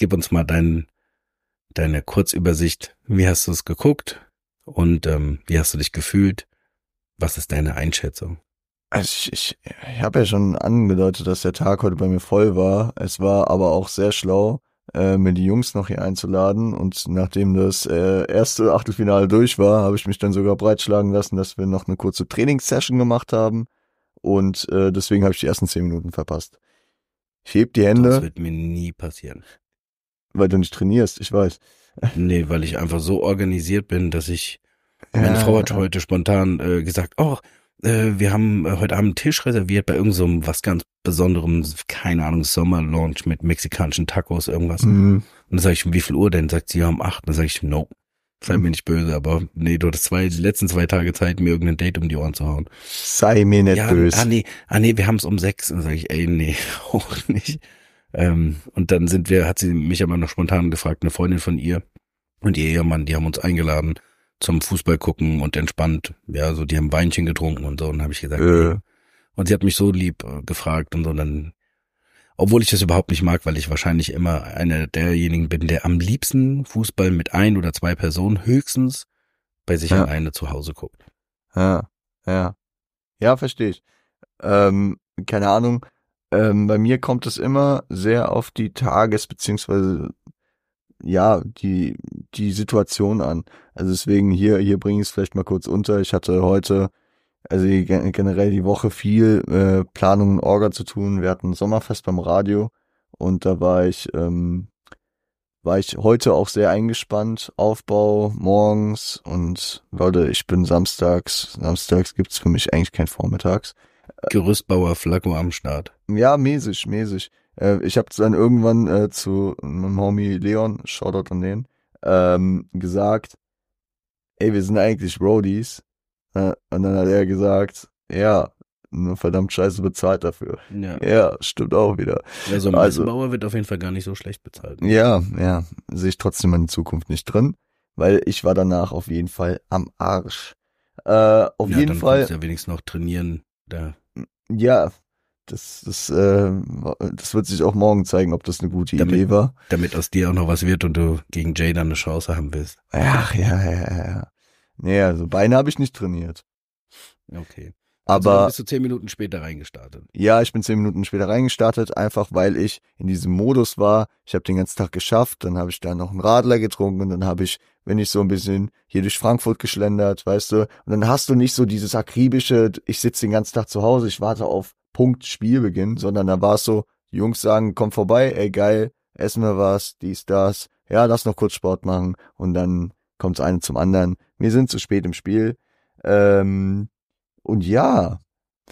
Speaker 4: deine Kurzübersicht. Wie hast du es geguckt? Und wie hast du dich gefühlt? Was ist deine Einschätzung?
Speaker 3: Also ich habe ja schon angedeutet, dass der Tag heute bei mir voll war. Es war aber auch sehr schlau, mir die Jungs noch hier einzuladen. Und nachdem das erste Achtelfinale durch war, habe ich mich dann sogar breitschlagen lassen, dass wir noch eine kurze Trainingssession gemacht haben. Und deswegen habe ich die ersten 10 Minuten verpasst. Ich heb die Hände.
Speaker 4: Das wird mir nie passieren.
Speaker 3: Weil du nicht trainierst, ich weiß.
Speaker 4: Nee, weil ich einfach so organisiert bin, dass meine Frau hat heute spontan gesagt, wir haben heute Abend einen Tisch reserviert bei irgend so einem was ganz Besonderem, keine Ahnung, Sommerlaunch mit mexikanischen Tacos, irgendwas.
Speaker 3: Mhm.
Speaker 4: Und dann sage ich, wie viel Uhr denn? Sagt sie, ja, um 8. Dann sage ich, no, sei mir nicht böse, aber nee, du hattest die letzten 2 Tage Zeit, mir irgendein Date um die Ohren zu hauen.
Speaker 3: Sei mir nicht böse.
Speaker 4: Nee, wir haben es um 6. Und dann sage ich, ey, nee, auch nicht. Und dann hat sie mich aber noch spontan gefragt, eine Freundin von ihr und ihr Ehemann, die haben uns eingeladen zum Fußball gucken und entspannt. Ja, so die haben Weinchen getrunken und so. Und dann habe ich gesagt, nee. Und sie hat mich so lieb gefragt und so. Dann, obwohl ich das überhaupt nicht mag, weil ich wahrscheinlich immer einer derjenigen bin, der am liebsten Fußball mit 1 oder 2 Personen höchstens bei sich alleine zu Hause guckt.
Speaker 3: Ja, verstehe ich. Keine Ahnung. Bei mir kommt es immer sehr auf die beziehungsweise ja, die Situation an. Also deswegen hier bringe ich es vielleicht mal kurz unter. Ich hatte heute, also generell die Woche viel Planung und Orga zu tun. Wir hatten ein Sommerfest beim Radio und da war ich heute auch sehr eingespannt. Aufbau morgens und Leute, ich bin samstags gibt's für mich eigentlich kein Vormittags.
Speaker 4: Gerüstbauer Flacco am Start.
Speaker 3: Ja, mäßig. Ich habe dann irgendwann zu meinem Homie Leon, Shoutout an den, gesagt, ey, wir sind eigentlich Roadies. Und dann hat er gesagt, ja, nur verdammt scheiße bezahlt dafür.
Speaker 4: Ja.
Speaker 3: Ja, stimmt auch wieder.
Speaker 4: Ja, so ein
Speaker 3: Also-
Speaker 4: Messenbauer wird auf jeden Fall gar nicht so schlecht bezahlt.
Speaker 3: Ja, sehe ich trotzdem meine Zukunft nicht drin, weil ich war danach auf jeden Fall am Arsch. Auf
Speaker 4: Ja,
Speaker 3: jeden
Speaker 4: dann
Speaker 3: Fall,
Speaker 4: kannst du ja wenigstens noch trainieren. Da.
Speaker 3: ja, das wird sich auch morgen zeigen, ob das eine gute Idee war.
Speaker 4: Damit aus dir auch noch was wird und du gegen Jay dann eine Chance haben willst.
Speaker 3: Ach, ja. Nee, also Beine habe ich nicht trainiert.
Speaker 4: Okay. Also
Speaker 3: Aber
Speaker 4: dann bist du 10 Minuten später reingestartet.
Speaker 3: ja, ich bin 10 Minuten später reingestartet, einfach weil ich in diesem Modus war. Ich habe den ganzen Tag geschafft, dann habe ich da noch einen Radler getrunken und dann bin ich so ein bisschen hier durch Frankfurt geschlendert, weißt du. Und dann hast du nicht so dieses akribische, ich sitze den ganzen Tag zu Hause, ich warte auf Punkt Spielbeginn, sondern da war es so, die Jungs sagen, komm vorbei, ey geil, essen wir was, dies, das. Ja, lass noch kurz Sport machen und dann kommt's eine zum anderen. Wir sind zu spät im Spiel. Und ja,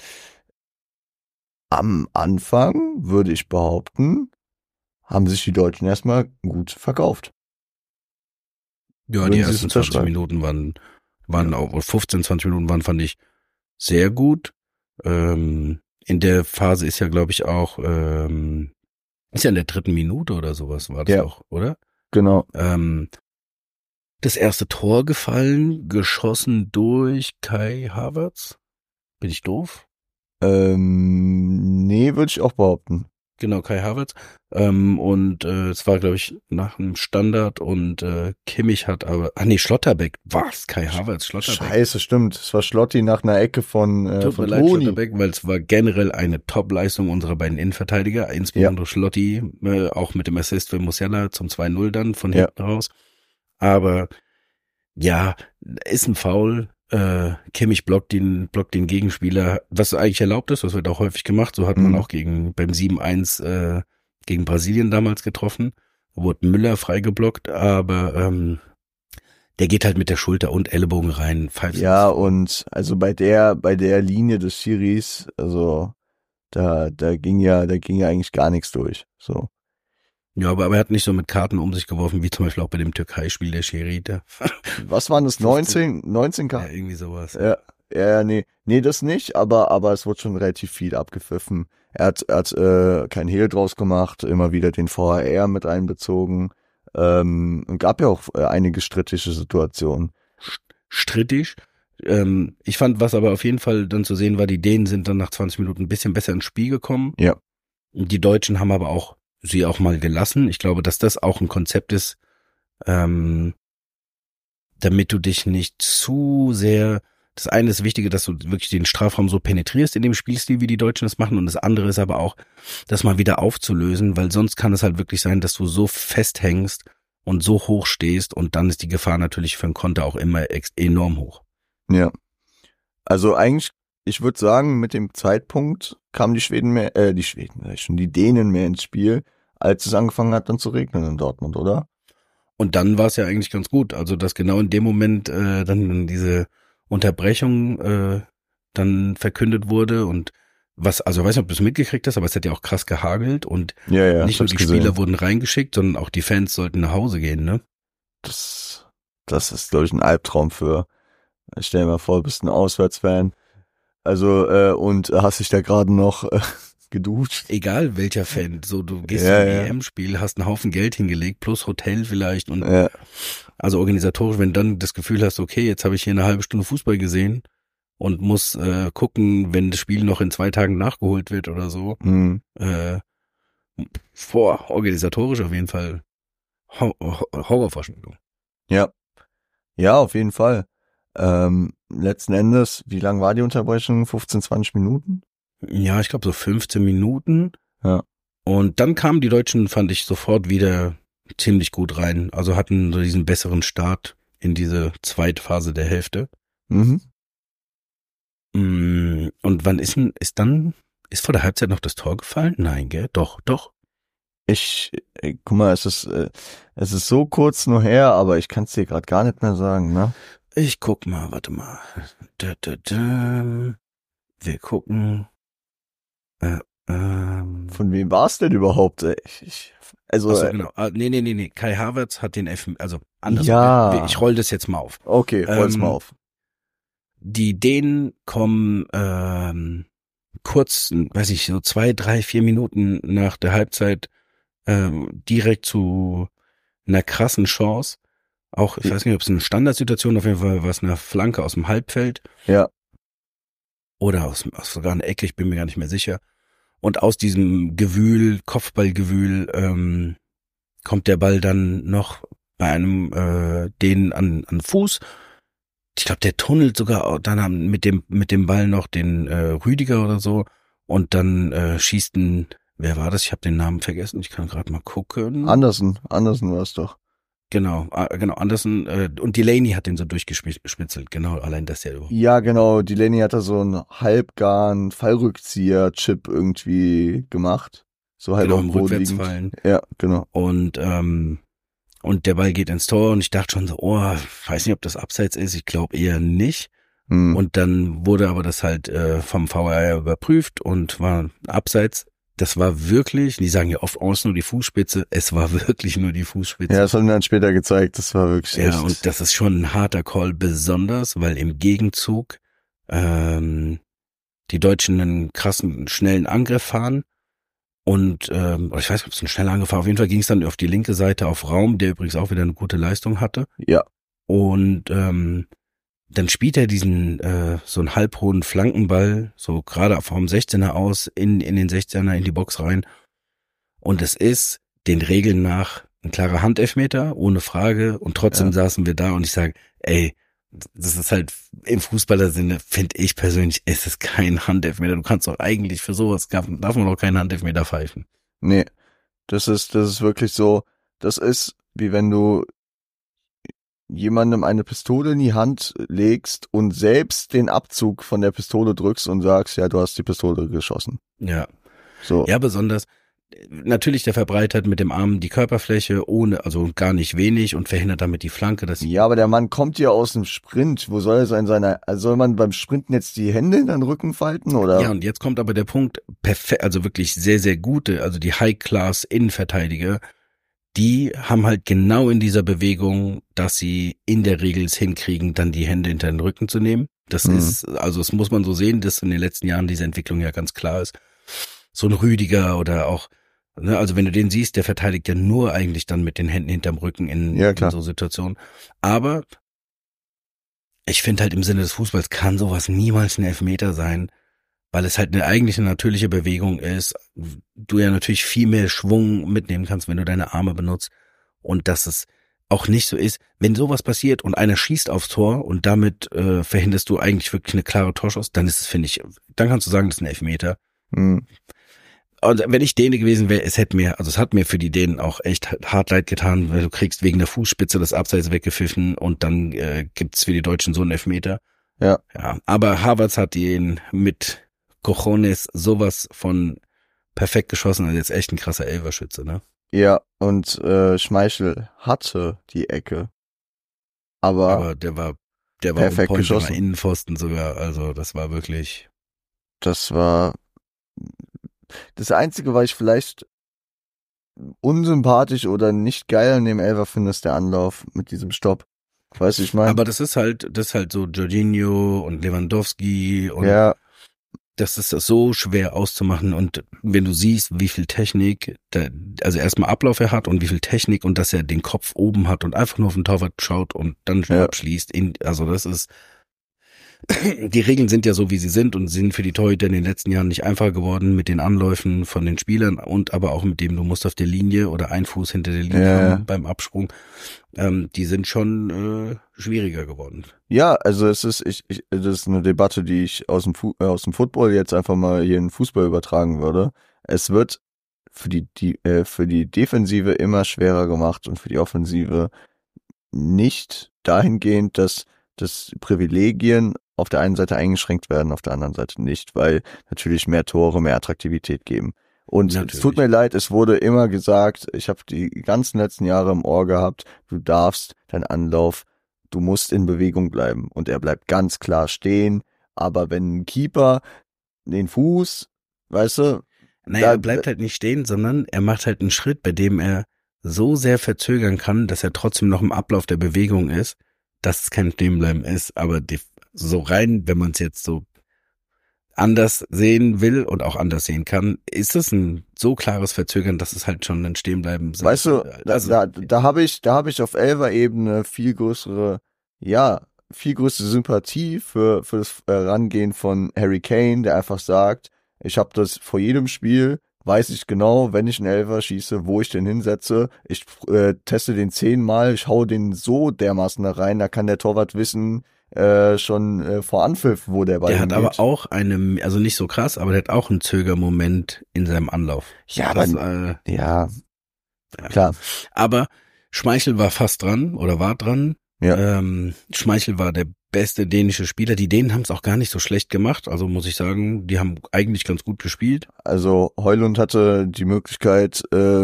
Speaker 3: am Anfang, würde ich behaupten, haben sich die Deutschen erstmal gut verkauft.
Speaker 4: Ja,
Speaker 3: Würden
Speaker 4: die
Speaker 3: Sie es
Speaker 4: ersten 20
Speaker 3: unterschreiben?
Speaker 4: Minuten waren auch, 15, 20 Minuten waren, fand ich, sehr gut. In der Phase ist ja, glaube ich, auch, ist ja in der 3. Minute oder sowas war das
Speaker 3: Ja.
Speaker 4: auch, oder?
Speaker 3: Genau.
Speaker 4: Das erste Tor gefallen, geschossen durch Kai Havertz. Bin ich doof?
Speaker 3: Nee, würde ich auch behaupten.
Speaker 4: Genau, Kai Havertz. Und es war, glaube ich, nach einem Standard und Kimmich hat aber, Schlotterbeck. Was? Kai Havertz, Schlotterbeck.
Speaker 3: Scheiße, stimmt. Es war Schlotti nach einer Ecke von
Speaker 4: Tut mir
Speaker 3: von
Speaker 4: leid,
Speaker 3: Toni.
Speaker 4: Schlotterbeck, weil es war generell eine Top-Leistung unserer beiden Innenverteidiger, insbesondere Schlotti, auch mit dem Assist für Musiala zum 2-0 dann von
Speaker 3: Ja.
Speaker 4: hinten raus. Aber ja, ist ein Foul. Kimmich blockt den Gegenspieler, was eigentlich erlaubt ist, das wird auch häufig gemacht. So hat man auch beim 7-1 gegen Brasilien damals getroffen. Da wurde Müller freigeblockt, aber der geht halt mit der Schulter und Ellenbogen rein.
Speaker 3: Ja, und also bei der Linie des Schiris, also da ging ja eigentlich gar nichts durch. So.
Speaker 4: Ja, aber er hat nicht so mit Karten um sich geworfen, wie zum Beispiel auch bei dem Türkei-Spiel der Schiri.
Speaker 3: Was waren das? 19
Speaker 4: Ja,
Speaker 3: Karten?
Speaker 4: irgendwie sowas.
Speaker 3: Ja, nee, das nicht, aber es wurde schon relativ viel abgepfiffen. Er hat kein Hehl draus gemacht, immer wieder den VAR mit einbezogen. Und gab ja auch einige strittige Situationen.
Speaker 4: Strittig. Ich fand, was aber auf jeden Fall dann zu sehen war, die Dänen sind dann nach 20 Minuten ein bisschen besser ins Spiel gekommen.
Speaker 3: Ja.
Speaker 4: Die Deutschen haben aber auch sie auch mal gelassen. Ich glaube, dass das auch ein Konzept ist, damit du dich nicht zu sehr, das eine ist wichtig, dass du wirklich den Strafraum so penetrierst in dem Spielstil, wie die Deutschen das machen, und das andere ist aber auch, das mal wieder aufzulösen, weil sonst kann es halt wirklich sein, dass du so festhängst und so hoch stehst und dann ist die Gefahr natürlich für einen Konter auch immer enorm hoch.
Speaker 3: Ja. Also eigentlich, ich würde sagen, mit dem Zeitpunkt kamen die Dänen mehr ins Spiel, als es angefangen hat dann zu regnen in Dortmund, oder?
Speaker 4: Und dann war es ja eigentlich ganz gut, also dass genau in dem Moment dann diese Unterbrechung dann verkündet wurde und was, also ich weiß nicht, ob du es mitgekriegt hast, aber es hat ja auch krass gehagelt und
Speaker 3: Ja,
Speaker 4: nicht nur die Spieler wurden reingeschickt, sondern auch die Fans sollten nach Hause gehen, ne?
Speaker 3: Das ist, glaube ich, ein Albtraum stell dir mal vor, du bist ein Auswärtsfan, also und hast dich da gerade noch geduscht.
Speaker 4: Egal welcher Fan, so du gehst
Speaker 3: Ja,
Speaker 4: zum
Speaker 3: ja.
Speaker 4: EM-Spiel, hast einen Haufen Geld hingelegt, plus Hotel vielleicht und
Speaker 3: Ja.
Speaker 4: also organisatorisch, wenn du dann das Gefühl hast, okay, jetzt habe ich hier eine halbe Stunde Fußball gesehen und muss gucken, wenn das Spiel noch in 2 Tagen nachgeholt wird oder so. Organisatorisch auf jeden Fall Horrorvorstellung.
Speaker 3: Ja, auf jeden Fall. Letzten Endes, wie lang war die Unterbrechung? 15, 20 Minuten?
Speaker 4: Ja, ich glaube so 15 Minuten.
Speaker 3: Ja.
Speaker 4: Und dann kamen die Deutschen, fand ich, sofort wieder ziemlich gut rein. Also hatten so diesen besseren Start in diese zweite Phase der Hälfte.
Speaker 3: Mhm.
Speaker 4: Und wann ist vor der Halbzeit noch das Tor gefallen? Nein, gell? Doch.
Speaker 3: Guck mal, es ist so kurz nur her, aber ich kann es dir gerade gar nicht mehr sagen, ne?
Speaker 4: Ich guck mal, warte mal. Wir gucken.
Speaker 3: Von wem war es denn überhaupt? Also,
Speaker 4: Achso, genau. Nee. Kai Havertz hat den also anders.
Speaker 3: Ja.
Speaker 4: Ich roll das jetzt mal auf.
Speaker 3: Okay, roll's mal auf.
Speaker 4: Die Dänen kommen kurz, weiß ich, so 2, 3, 4 Minuten nach der Halbzeit direkt zu einer krassen Chance. Auch, ich weiß nicht, ob es eine Standardsituation, auf jeden Fall war es eine Flanke aus dem Halbfeld.
Speaker 3: Ja.
Speaker 4: Oder aus sogar einer Ecke, ich bin mir gar nicht mehr sicher. Und aus diesem Gewühl, Kopfballgewühl, kommt der Ball dann noch bei einem Dänen an Fuß. Ich glaube, der tunnelt sogar dann mit dem Ball noch den Rüdiger oder so. Und dann schießt wer war das? Ich habe den Namen vergessen. Ich kann gerade mal gucken.
Speaker 3: Andersen war es doch.
Speaker 4: Genau, Andersen. Und Delaney hat den so durchgeschmitzelt. Genau, allein das ja überhaupt.
Speaker 3: Ja, genau. Delaney hat da so einen halbgaren Fallrückzieher-Chip irgendwie gemacht. So halb
Speaker 4: Genau,
Speaker 3: auf
Speaker 4: im
Speaker 3: dem Boden liegend.
Speaker 4: Rückwärtsfallen.
Speaker 3: Ja, genau.
Speaker 4: Und der Ball geht ins Tor und ich dachte schon so, weiß nicht, ob das Abseits ist. Ich glaube eher nicht.
Speaker 3: Hm.
Speaker 4: Und dann wurde aber das halt vom VAR überprüft und war Abseits. Das war wirklich, die sagen ja oft nur die Fußspitze, es war wirklich nur die Fußspitze.
Speaker 3: Ja, das haben wir dann später gezeigt, das war wirklich echt.
Speaker 4: Ja, und das ist schon ein harter Call, besonders, weil im Gegenzug die Deutschen einen krassen, schnellen Angriff fahren. Und ich weiß nicht, ob es ein schneller Angriff war. Auf jeden Fall ging es dann auf die linke Seite auf Raum, der übrigens auch wieder eine gute Leistung hatte.
Speaker 3: Ja.
Speaker 4: Und dann spielt er diesen so einen halbhohen Flankenball, so gerade vom 16er aus, in den 16er, in die Box rein. Und es ist den Regeln nach ein klarer Handelfmeter, ohne Frage. Und trotzdem saßen wir da und ich sage, ey, das ist halt im Fußballersinne, finde ich persönlich, ist es kein Handelfmeter. Du kannst doch eigentlich für sowas, darf man doch keinen Handelfmeter pfeifen.
Speaker 3: Nee, das ist wirklich so, das ist wie wenn du jemandem eine Pistole in die Hand legst und selbst den Abzug von der Pistole drückst und sagst, ja, du hast die Pistole geschossen.
Speaker 4: Ja.
Speaker 3: So.
Speaker 4: Ja, besonders, natürlich der verbreitert mit dem Arm die Körperfläche also gar nicht wenig und verhindert damit die Flanke.
Speaker 3: Ja, aber der Mann kommt ja aus dem Sprint. Wo soll er so soll man beim Sprinten jetzt die Hände in den Rücken falten, oder?
Speaker 4: Ja, und jetzt kommt aber der Punkt, perfekt, also wirklich sehr, sehr gute, also die High-Class-Innenverteidiger, die haben halt genau in dieser Bewegung, dass sie in der Regel es hinkriegen, dann die Hände hinter den Rücken zu nehmen. Das ist, also das muss man so sehen, dass in den letzten Jahren diese Entwicklung ja ganz klar ist. So ein Rüdiger oder auch, ne, also wenn du den siehst, der verteidigt ja nur eigentlich dann mit den Händen hinterm Rücken in so Situationen. Aber ich finde halt im Sinne des Fußballs kann sowas niemals ein Elfmeter sein, weil es halt eigentlich eine natürliche Bewegung ist. Du ja natürlich viel mehr Schwung mitnehmen kannst, wenn du deine Arme benutzt. Und dass es auch nicht so ist, wenn sowas passiert und einer schießt aufs Tor und damit verhinderst du eigentlich wirklich eine klare Torchance, dann ist es, finde ich, dann kannst du sagen, das ist ein Elfmeter. Und wenn ich Däne gewesen wäre, es hat mir für die Dänen auch echt hart leid getan, weil du kriegst wegen der Fußspitze das Abseits weggepfiffen und dann gibt's für die Deutschen so einen Elfmeter.
Speaker 3: Ja.
Speaker 4: Aber Havertz hat ihn mit Cojones sowas von perfekt geschossen, also jetzt echt ein krasser Elferschütze, ne?
Speaker 3: Ja, und Schmeichel hatte die Ecke. Aber
Speaker 4: der war
Speaker 3: perfekt
Speaker 4: Point,
Speaker 3: geschossen.
Speaker 4: Der war Innenpfosten sogar, also das war wirklich.
Speaker 3: Das Einzige, was ich vielleicht unsympathisch oder nicht geil an dem Elfer finde, ist der Anlauf mit diesem Stopp. Weißt du, ich meine?
Speaker 4: Aber das ist halt so Jorginho und Lewandowski und das ist so schwer auszumachen und wenn du siehst, wie viel Technik, also erstmal Ablauf er hat und wie viel Technik und dass er den Kopf oben hat und einfach nur auf den Torwart schaut und dann abschließt, also das ist die Regeln sind ja so, wie sie sind und sind für die Torhüter in den letzten Jahren nicht einfacher geworden mit den Anläufen von den Spielern und aber auch mit dem, du musst auf der Linie oder einen Fuß hinter der Linie haben beim Absprung. Die sind schon schwieriger geworden.
Speaker 3: Ja, also es ist, das ist eine Debatte, die ich aus dem Football jetzt einfach mal hier in den Fußball übertragen würde. Es wird für die Defensive immer schwerer gemacht und für die Offensive nicht dahingehend, dass Privilegien auf der einen Seite eingeschränkt werden, auf der anderen Seite nicht, weil natürlich mehr Tore, mehr Attraktivität geben. Und
Speaker 4: natürlich.
Speaker 3: Es tut mir leid, es wurde immer gesagt, ich habe die ganzen letzten Jahre im Ohr gehabt, du darfst deinen Anlauf, du musst in Bewegung bleiben. Und er bleibt ganz klar stehen, aber wenn ein Keeper den Fuß, weißt du...
Speaker 4: Naja, er bleibt halt nicht stehen, sondern er macht halt einen Schritt, bei dem er so sehr verzögern kann, dass er trotzdem noch im Ablauf der Bewegung ist, dass es kein Stehenbleiben ist, aber so rein, wenn man es jetzt so anders sehen will und auch anders sehen kann, ist es ein so klares Verzögern, dass es halt schon ein Stehenbleiben ist.
Speaker 3: Weißt du, da habe ich auf Elfer-Ebene viel größere Sympathie für das Rangehen von Harry Kane, der einfach sagt, ich habe das vor jedem Spiel, weiß ich genau, wenn ich einen Elfer schieße, wo ich den hinsetze. Ich teste den 10-mal, ich hau den so dermaßen da rein, da kann der Torwart wissen, schon vor Anpfiff, wo der Ball hingeht.
Speaker 4: Der hat aber auch also nicht so krass, aber der hat auch einen Zögermoment in seinem Anlauf.
Speaker 3: Ja, ja, klar.
Speaker 4: Aber Schmeichel war fast dran oder war dran.
Speaker 3: Ja.
Speaker 4: Schmeichel war der beste dänische Spieler. Die Dänen haben es auch gar nicht so schlecht gemacht. Also muss ich sagen, die haben eigentlich ganz gut gespielt.
Speaker 3: Also Højlund hatte die Möglichkeit,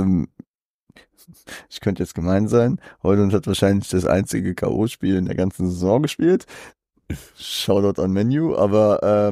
Speaker 3: ich könnte jetzt gemein sein, Højlund hat wahrscheinlich das einzige K.O.-Spiel in der ganzen Saison gespielt. Shoutout an Menu, aber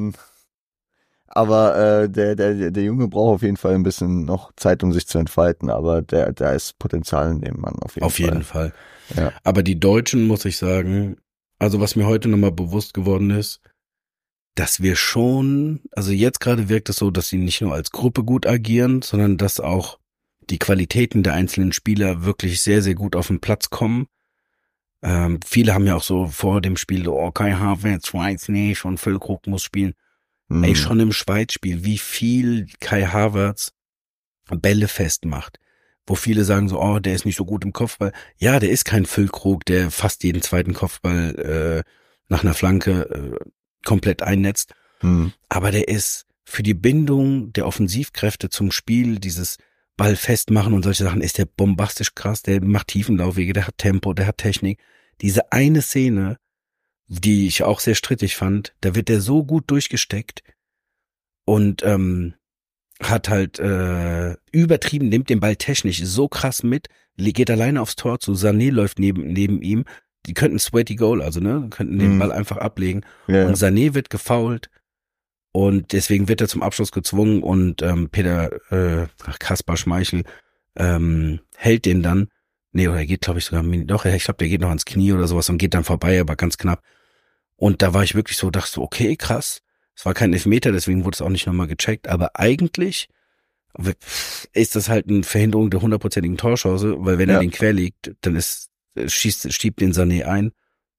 Speaker 3: der Junge braucht auf jeden Fall ein bisschen noch Zeit, um sich zu entfalten, aber da ist Potenzial in dem Mann auf jeden Fall.
Speaker 4: Auf jeden Fall.
Speaker 3: Ja.
Speaker 4: Aber die Deutschen, muss ich sagen, also was mir heute nochmal bewusst geworden ist, dass wir schon, also jetzt gerade wirkt es so, dass sie nicht nur als Gruppe gut agieren, sondern dass auch die Qualitäten der einzelnen Spieler wirklich sehr, sehr gut auf den Platz kommen. Viele haben ja auch so vor dem Spiel, Kai Havertz, Schweiz nicht und Füllkrug muss spielen. Ey, schon im Schweiz-Spiel, wie viel Kai Havertz Bälle festmacht. Wo viele sagen so, der ist nicht so gut im Kopfball. Ja, der ist kein Füllkrug, der fast jeden zweiten Kopfball nach einer Flanke komplett einnetzt. Aber der ist für die Bindung der Offensivkräfte zum Spiel, dieses Ball festmachen und solche Sachen, ist der bombastisch krass. Der macht Tiefenlaufwege, der hat Tempo, der hat Technik. Diese eine Szene, die ich auch sehr strittig fand, da wird der so gut durchgesteckt und hat halt übertrieben, nimmt den Ball technisch so krass mit, geht alleine aufs Tor zu, Sané läuft neben ihm, die könnten Sweaty Goal, also könnten den Ball einfach ablegen und Sané wird gefoult und deswegen wird er zum Abschluss gezwungen und Kaspar Schmeichel hält den dann, oder er geht glaube ich sogar, ich glaube der geht noch ans Knie oder sowas und geht dann vorbei, aber ganz knapp und da war ich wirklich so, dachte so, okay, krass. Es war kein Elfmeter, deswegen wurde es auch nicht nochmal gecheckt, aber eigentlich ist das halt eine Verhinderung der 100%igen Torchance, weil wenn er den quer legt, dann schiebt den Sané ein.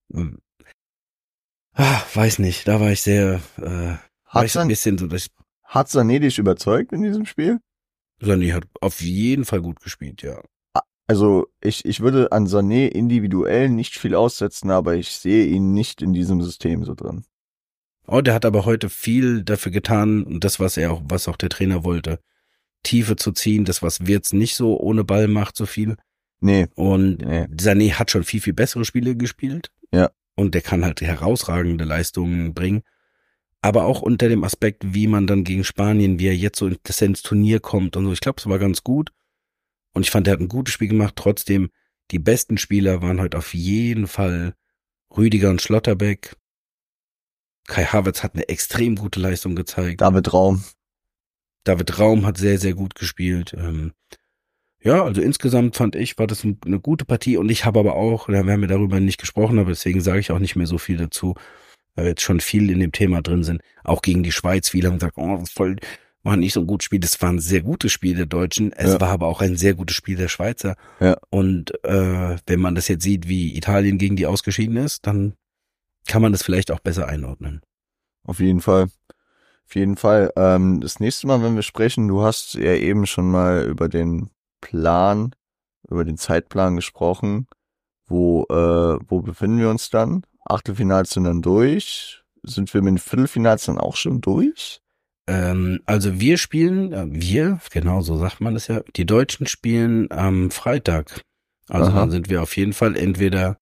Speaker 4: Weiß nicht, da war ich sehr, ein bisschen so, dass
Speaker 3: hat Sané dich überzeugt in diesem Spiel?
Speaker 4: Sané hat auf jeden Fall gut gespielt, ja.
Speaker 3: Also ich würde an Sané individuell nicht viel aussetzen, aber ich sehe ihn nicht in diesem System so drin.
Speaker 4: Der hat aber heute viel dafür getan und das, was auch der Trainer wollte, Tiefe zu ziehen, das, was Wirtz nicht so ohne Ball macht, so viel.
Speaker 3: Nee.
Speaker 4: Und Sané hat schon viel, viel bessere Spiele gespielt.
Speaker 3: Ja.
Speaker 4: Und der kann halt herausragende Leistungen bringen. Aber auch unter dem Aspekt, wie man dann gegen Spanien, wie er jetzt so ins Turnier kommt und so. Ich glaube, es war ganz gut. Und ich fand, er hat ein gutes Spiel gemacht. Trotzdem, die besten Spieler waren heute auf jeden Fall Rüdiger und Schlotterbeck. Kai Havertz hat eine extrem gute Leistung gezeigt.
Speaker 3: David Raum hat
Speaker 4: sehr, sehr gut gespielt. Also insgesamt fand ich, war das eine gute Partie und ich habe aber auch, wir haben ja darüber nicht gesprochen, aber deswegen sage ich auch nicht mehr so viel dazu, weil wir jetzt schon viel in dem Thema drin sind. Auch gegen die Schweiz, viele haben gesagt, das war nicht so ein gutes Spiel. Das war ein sehr gutes Spiel der Deutschen. Es war aber auch ein sehr gutes Spiel der Schweizer. Ja. Und wenn man das jetzt sieht, wie Italien gegen die ausgeschieden ist, dann kann man das vielleicht auch besser einordnen.
Speaker 3: Auf jeden Fall. Auf jeden Fall. Das nächste Mal, wenn wir sprechen, du hast ja eben schon mal über den Zeitplan gesprochen. Wo befinden wir uns dann? Achtelfinals sind dann durch. Sind wir mit den Viertelfinals dann auch schon durch?
Speaker 4: Also wir spielen, genau so sagt man das ja, die Deutschen spielen am Freitag. Also
Speaker 3: Aha.
Speaker 4: dann sind wir auf jeden Fall entweder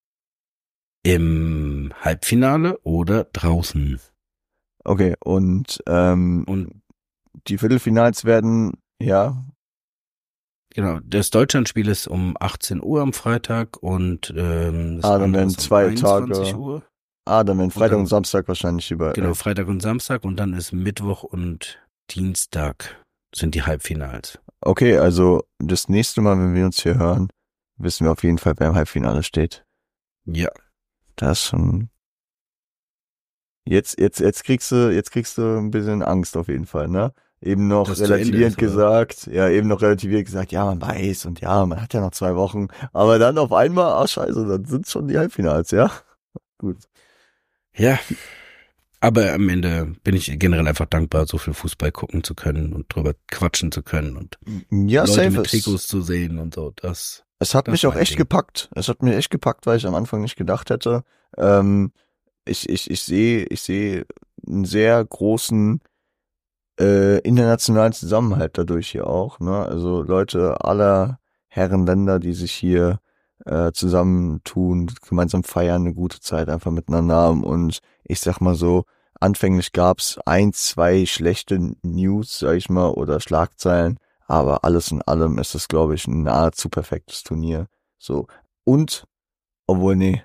Speaker 4: im Halbfinale oder draußen.
Speaker 3: Okay, und
Speaker 4: Und
Speaker 3: die Viertelfinals werden, ja,
Speaker 4: genau, das Deutschlandspiel ist um 18 Uhr am Freitag und das
Speaker 3: dann
Speaker 4: andere
Speaker 3: werden
Speaker 4: ist um
Speaker 3: 2
Speaker 4: 21
Speaker 3: Tage.
Speaker 4: Uhr.
Speaker 3: Dann werden Freitag
Speaker 4: dann-
Speaker 3: und Samstag wahrscheinlich über.
Speaker 4: Genau, Freitag und Samstag und dann ist Mittwoch und Dienstag sind die Halbfinals.
Speaker 3: Okay, also das nächste Mal, wenn wir uns hier hören, wissen wir auf jeden Fall, wer im Halbfinale steht.
Speaker 4: Ja,
Speaker 3: Das ist schon. Jetzt kriegst du ein bisschen Angst auf jeden Fall, ne? Eben noch
Speaker 4: Dass zu Ende
Speaker 3: relativierend
Speaker 4: ist, oder?
Speaker 3: gesagt, ja, man weiß und ja, man hat ja noch 2 Wochen. Aber dann auf einmal, scheiße, dann sind schon die Halbfinals, ja? Gut.
Speaker 4: ja. Aber am Ende bin ich generell einfach dankbar, so viel Fußball gucken zu können und drüber quatschen zu können und
Speaker 3: Ja,
Speaker 4: Leute
Speaker 3: safe
Speaker 4: mit
Speaker 3: ist.
Speaker 4: Trikots zu sehen und so. Das
Speaker 3: Es hat
Speaker 4: Das
Speaker 3: mich
Speaker 4: ist
Speaker 3: auch
Speaker 4: mein
Speaker 3: echt
Speaker 4: Ding.
Speaker 3: gepackt. Es hat mich echt gepackt, weil ich am Anfang nicht gedacht hätte. Ich sehe einen sehr großen internationalen Zusammenhalt dadurch hier auch. Ne? Also Leute aller Herrenländer, die sich hier zusammentun, gemeinsam feiern, eine gute Zeit einfach miteinander haben. Und ich sag mal so, anfänglich gab's 1, 2 schlechte News, sag ich mal, oder Schlagzeilen. Aber alles in allem ist es, glaube ich, ein nahezu perfektes Turnier. So. Und, obwohl, nee.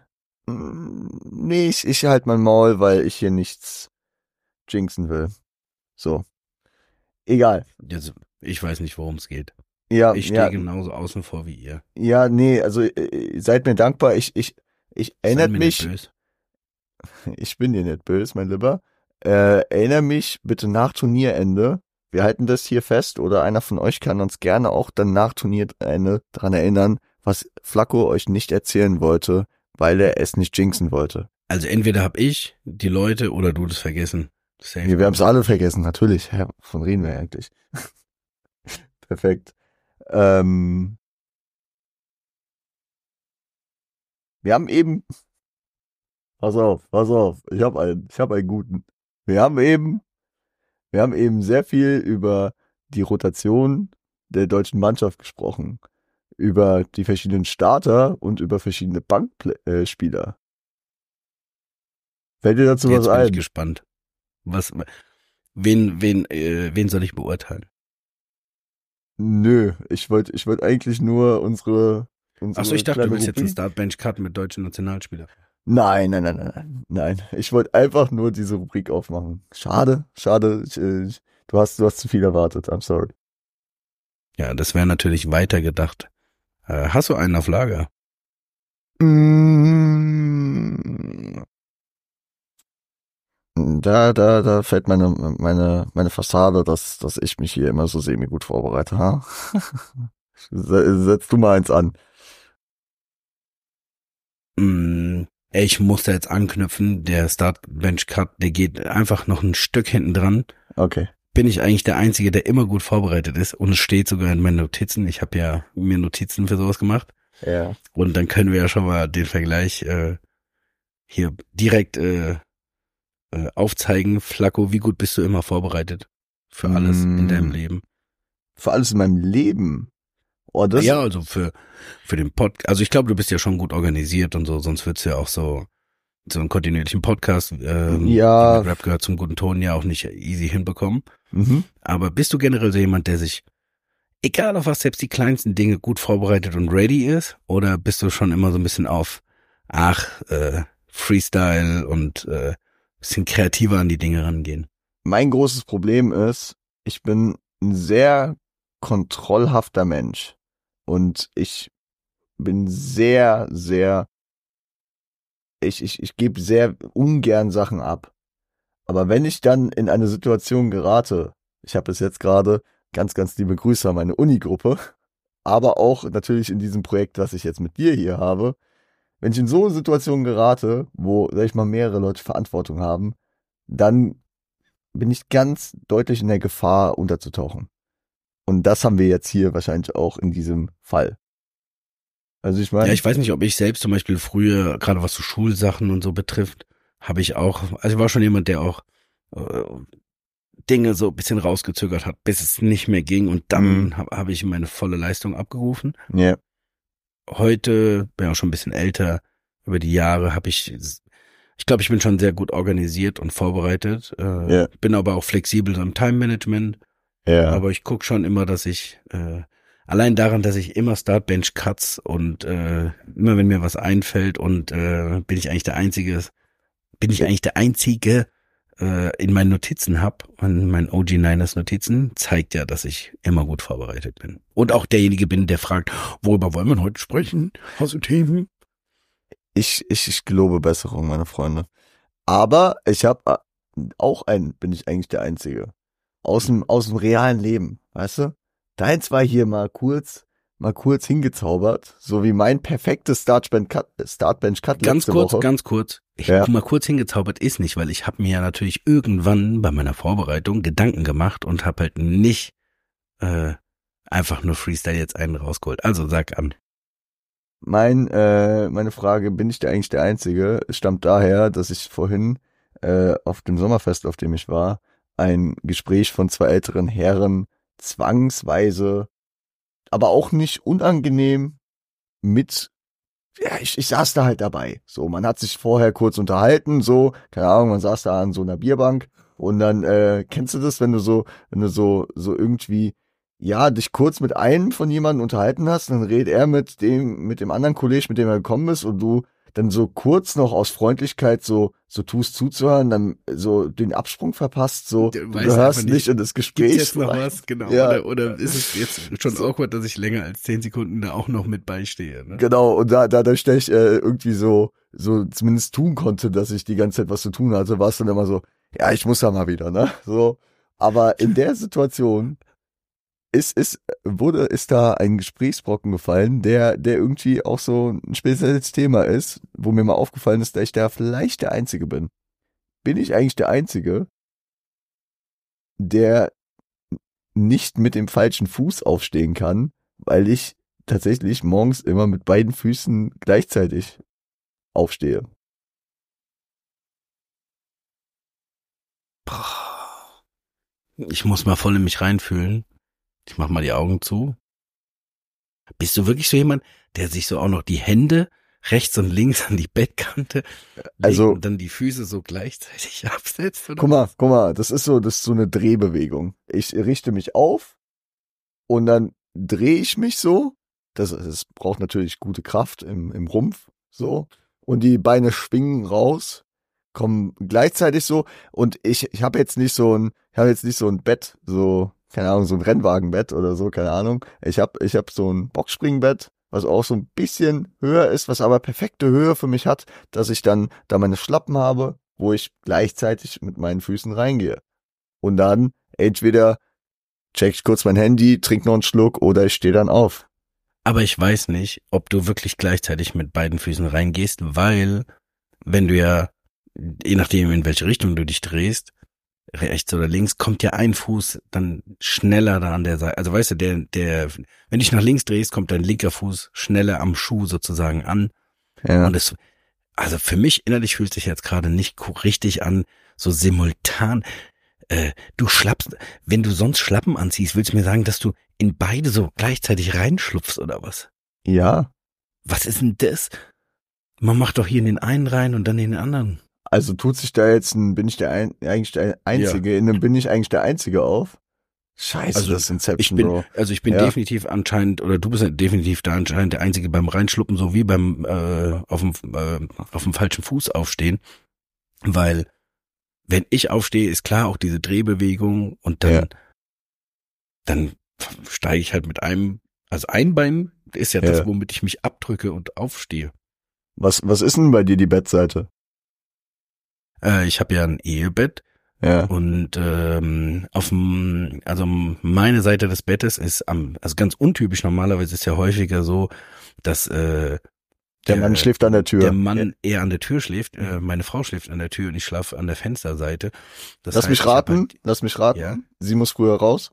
Speaker 3: Nee, ich halt mein Maul, weil ich hier nichts jinxen will. So. Egal.
Speaker 4: Jetzt, ich weiß nicht, worum es geht.
Speaker 3: Ja,
Speaker 4: Ich stehe genauso außen vor wie ihr.
Speaker 3: ja, nee, also seid mir dankbar. Ich erinnert
Speaker 4: Seid mir
Speaker 3: mich,
Speaker 4: nicht böse.
Speaker 3: ich bin dir nicht böse, mein Lieber. Erinnere mich bitte nach Turnierende. Wir halten das hier fest oder einer von euch kann uns gerne auch dann nach Turnierende dran erinnern, was Flacco euch nicht erzählen wollte, weil er es nicht jinxen wollte.
Speaker 4: Also entweder hab ich, die Leute oder du das vergessen. Safe.
Speaker 3: Wir haben es alle vergessen, natürlich. Ja, wovon reden wir eigentlich? Perfekt. Wir haben eben, pass auf, ich hab einen guten. Wir haben eben sehr viel über die Rotation der deutschen Mannschaft gesprochen, über die verschiedenen Starter und über verschiedene Bankspieler. Fällt dir dazu
Speaker 4: Jetzt
Speaker 3: was
Speaker 4: bin ich
Speaker 3: ein?
Speaker 4: gespannt. Wen soll ich beurteilen?
Speaker 3: Nö, ich wollte eigentlich nur unsere
Speaker 4: Achso, ich dachte,
Speaker 3: kleine
Speaker 4: du willst jetzt einen
Speaker 3: Rubrik.
Speaker 4: Startbench cut mit deutschen Nationalspielern.
Speaker 3: Nein. Ich wollte einfach nur diese Rubrik aufmachen. Schade. Du hast zu viel erwartet. I'm sorry.
Speaker 4: Ja, das wäre natürlich weitergedacht. Hast du einen auf Lager?
Speaker 3: Da fällt meine Fassade, dass ich mich hier immer so semi-gut vorbereite, ha? Setz du mal eins an.
Speaker 4: Ich muss da jetzt anknüpfen. Der Startbench Cut, der geht einfach noch ein Stück hinten dran.
Speaker 3: Okay.
Speaker 4: Bin ich eigentlich der Einzige, der immer gut vorbereitet ist und es steht sogar in meinen Notizen. Ich habe ja mir Notizen für sowas gemacht.
Speaker 3: Ja.
Speaker 4: Und dann können wir ja schon mal den Vergleich hier direkt aufzeigen. Flacco, wie gut bist du immer vorbereitet für alles in deinem Leben?
Speaker 3: Für alles in meinem Leben. Oh, das.
Speaker 4: Ja, also für den Podcast. Also ich glaube, du bist ja schon gut organisiert und so, sonst würdest du ja auch so einen kontinuierlichen Podcast,
Speaker 3: Ja.
Speaker 4: Rap gehört zum guten Ton, ja auch nicht easy hinbekommen.
Speaker 3: Mhm.
Speaker 4: Aber bist du generell so jemand, der sich, egal auf was, selbst die kleinsten Dinge gut vorbereitet und ready ist? Oder bist du schon immer so ein bisschen auf, Freestyle und bisschen kreativer an die Dinge rangehen?
Speaker 3: Mein großes Problem ist, ich bin ein sehr kontrollhafter Mensch. Und ich bin sehr, ich gebe sehr ungern Sachen ab. Aber wenn ich dann in eine Situation gerate, ich habe es jetzt gerade, ganz liebe Grüße an meine Unigruppe, aber auch natürlich in diesem Projekt, was ich jetzt mit dir hier habe, wenn ich in so eine Situation gerate, wo, sag ich mal, mehrere Leute Verantwortung haben, dann bin ich ganz deutlich in der Gefahr, unterzutauchen. Und das haben wir jetzt hier wahrscheinlich auch in diesem Fall. Also ich meine.
Speaker 4: Ja, ich weiß nicht, ob ich selbst zum Beispiel früher, gerade was so Schulsachen und so betrifft, habe ich auch, also ich war schon jemand, der auch Dinge so ein bisschen rausgezögert hat, bis es nicht mehr ging und dann habe ich meine volle Leistung abgerufen.
Speaker 3: Ja.
Speaker 4: Heute, bin auch schon ein bisschen älter, über die Jahre habe ich glaube, ich bin schon sehr gut organisiert und vorbereitet, bin aber auch flexibel im Time-Management, aber ich gucke schon immer, dass ich, allein daran, dass ich immer Start-Bench-Cuts und immer wenn mir was einfällt und bin ich eigentlich der Einzige in meinen Notizen hab, und mein OG Niners Notizen zeigt ja, dass ich immer gut vorbereitet bin. Und auch derjenige bin, der fragt, worüber wollen wir heute sprechen? Hast du Themen?
Speaker 3: Ich gelobe Besserung, meine Freunde. Aber ich habe bin ich eigentlich der Einzige. Aus dem realen Leben, weißt du? Deins war hier mal kurz hingezaubert, so wie mein perfektes Startbench-Cut letzte Woche.
Speaker 4: Ganz kurz. Mal kurz hingezaubert ist nicht, weil ich habe mir ja natürlich irgendwann bei meiner Vorbereitung Gedanken gemacht und habe halt nicht einfach nur Freestyle jetzt einen rausgeholt. Also sag an.
Speaker 3: Meine Frage, bin ich eigentlich der Einzige, stammt daher, dass ich vorhin auf dem Sommerfest, auf dem ich war, ein Gespräch von zwei älteren Herren zwangsweise, aber auch nicht unangenehm ich saß da halt dabei. So, man hat sich vorher kurz unterhalten, so, keine Ahnung, man saß da an so einer Bierbank und dann, kennst du das, wenn du so irgendwie, ja, dich kurz mit einem von jemandem unterhalten hast, dann redet er mit dem anderen Kollegen, mit dem er gekommen ist und du dann so kurz noch aus Freundlichkeit so tust zuzuhören, dann so den Absprung verpasst, so du hörst nicht in das Gespräch.
Speaker 4: Gibt's jetzt noch was? Genau.
Speaker 3: Ja.
Speaker 4: Oder ist es jetzt schon awkward, dass ich länger als 10 Sekunden da auch noch mit beistehe? Ne?
Speaker 3: Genau, und da ich irgendwie so zumindest tun konnte, dass ich die ganze Zeit was zu tun hatte, war es dann immer so, ja, ich muss da mal wieder, ne? So. Aber in der Situation ist da ein Gesprächsbrocken gefallen, der irgendwie auch so ein spezielles Thema ist, wo mir mal aufgefallen ist, dass ich da vielleicht der Einzige bin. Bin ich eigentlich der Einzige, der nicht mit dem falschen Fuß aufstehen kann, weil ich tatsächlich morgens immer mit beiden Füßen gleichzeitig aufstehe?
Speaker 4: Ich muss mal voll in mich reinfühlen. Ich mach mal die Augen zu. Bist du wirklich so jemand, der sich so auch noch die Hände rechts und links an die Bettkante legt und dann die Füße so gleichzeitig absetzt? Oder?
Speaker 3: Guck mal, das ist so eine Drehbewegung. Ich richte mich auf und dann drehe ich mich so. Das braucht natürlich gute Kraft im Rumpf, so. Und die Beine schwingen raus, kommen gleichzeitig so. Und ich habe jetzt nicht so ein Bett, so, keine Ahnung, so ein Rennwagenbett oder so, keine Ahnung. Ich hab so ein Boxspringbett, was auch so ein bisschen höher ist, was aber perfekte Höhe für mich hat, dass ich dann da meine Schlappen habe, wo ich gleichzeitig mit meinen Füßen reingehe. Und dann entweder check ich kurz mein Handy, trink noch einen Schluck oder ich stehe dann auf.
Speaker 4: Aber ich weiß nicht, ob du wirklich gleichzeitig mit beiden Füßen reingehst, weil wenn du ja, je nachdem in welche Richtung du dich drehst, rechts oder links, kommt ja ein Fuß dann schneller da an der Seite. Also weißt du, wenn du dich nach links drehst, kommt dein linker Fuß schneller am Schuh sozusagen an.
Speaker 3: Ja.
Speaker 4: Und also für mich innerlich fühlt sich jetzt gerade nicht richtig an, so simultan. Du schlappst, wenn du sonst Schlappen anziehst, willst du mir sagen, dass du in beide so gleichzeitig reinschlupfst oder was?
Speaker 3: Ja.
Speaker 4: Was ist denn das? Man macht doch hier in den einen rein und dann in den anderen.
Speaker 3: Also tut sich da jetzt bin ich eigentlich der Einzige,
Speaker 4: Ja.
Speaker 3: bin ich eigentlich der Einzige auf? Scheiße,
Speaker 4: Also
Speaker 3: das ist Inception, Bro.
Speaker 4: Ich bin
Speaker 3: Ja.
Speaker 4: definitiv anscheinend, oder du bist definitiv da anscheinend der Einzige beim Reinschluppen, so wie beim auf dem falschen Fuß aufstehen. Weil wenn ich aufstehe, ist klar auch diese Drehbewegung und dann steige ich halt mit einem, also ein Bein ist ja das, womit ich mich abdrücke und aufstehe.
Speaker 3: Was ist denn bei dir die Bettseite?
Speaker 4: Ich habe ja ein Ehebett.
Speaker 3: Ja.
Speaker 4: Und also meine Seite des Bettes ist also ganz untypisch, normalerweise ist ja häufiger so, dass
Speaker 3: Der Mann schläft an der Tür.
Speaker 4: Der Mann eher an der Tür schläft. Meine Frau schläft an der Tür und ich schlafe an der Fensterseite.
Speaker 3: Lass mich raten.
Speaker 4: Ja.
Speaker 3: Sie muss früher raus.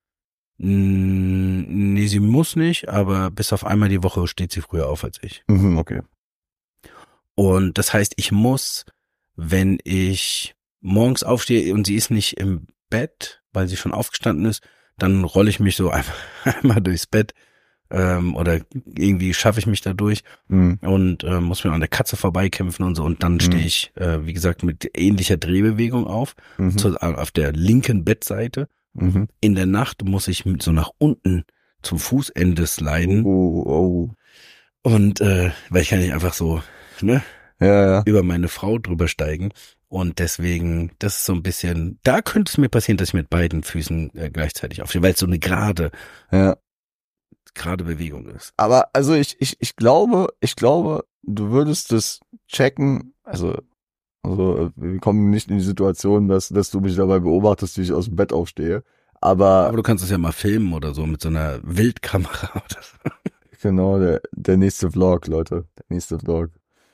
Speaker 4: Nee, sie muss nicht, aber bis auf einmal die Woche steht sie früher auf als ich.
Speaker 3: Mhm, okay.
Speaker 4: Und das heißt, ich muss, wenn ich morgens aufstehe und sie ist nicht im Bett, weil sie schon aufgestanden ist, dann rolle ich mich so einfach einmal durchs Bett oder irgendwie schaffe ich mich da durch und muss mir an der Katze vorbeikämpfen und so und dann stehe ich, wie gesagt, mit ähnlicher Drehbewegung auf, auf der linken Bettseite. In der Nacht muss ich so nach unten zum Fußende sliden.
Speaker 3: Oh.
Speaker 4: Und weil ich kann nicht einfach so über meine Frau drüber steigen. Und deswegen, das ist so ein bisschen, da könnte es mir passieren, dass ich mit beiden Füßen gleichzeitig aufstehe, weil es so eine gerade Bewegung ist.
Speaker 3: Aber also ich glaube, du würdest das checken, also wir kommen nicht in die Situation, dass du mich dabei beobachtest, wie ich aus dem Bett aufstehe. Aber
Speaker 4: du kannst es ja mal filmen oder so mit so einer Wildkamera oder so.
Speaker 3: Genau, der nächste Vlog, Leute. Der nächste Vlog.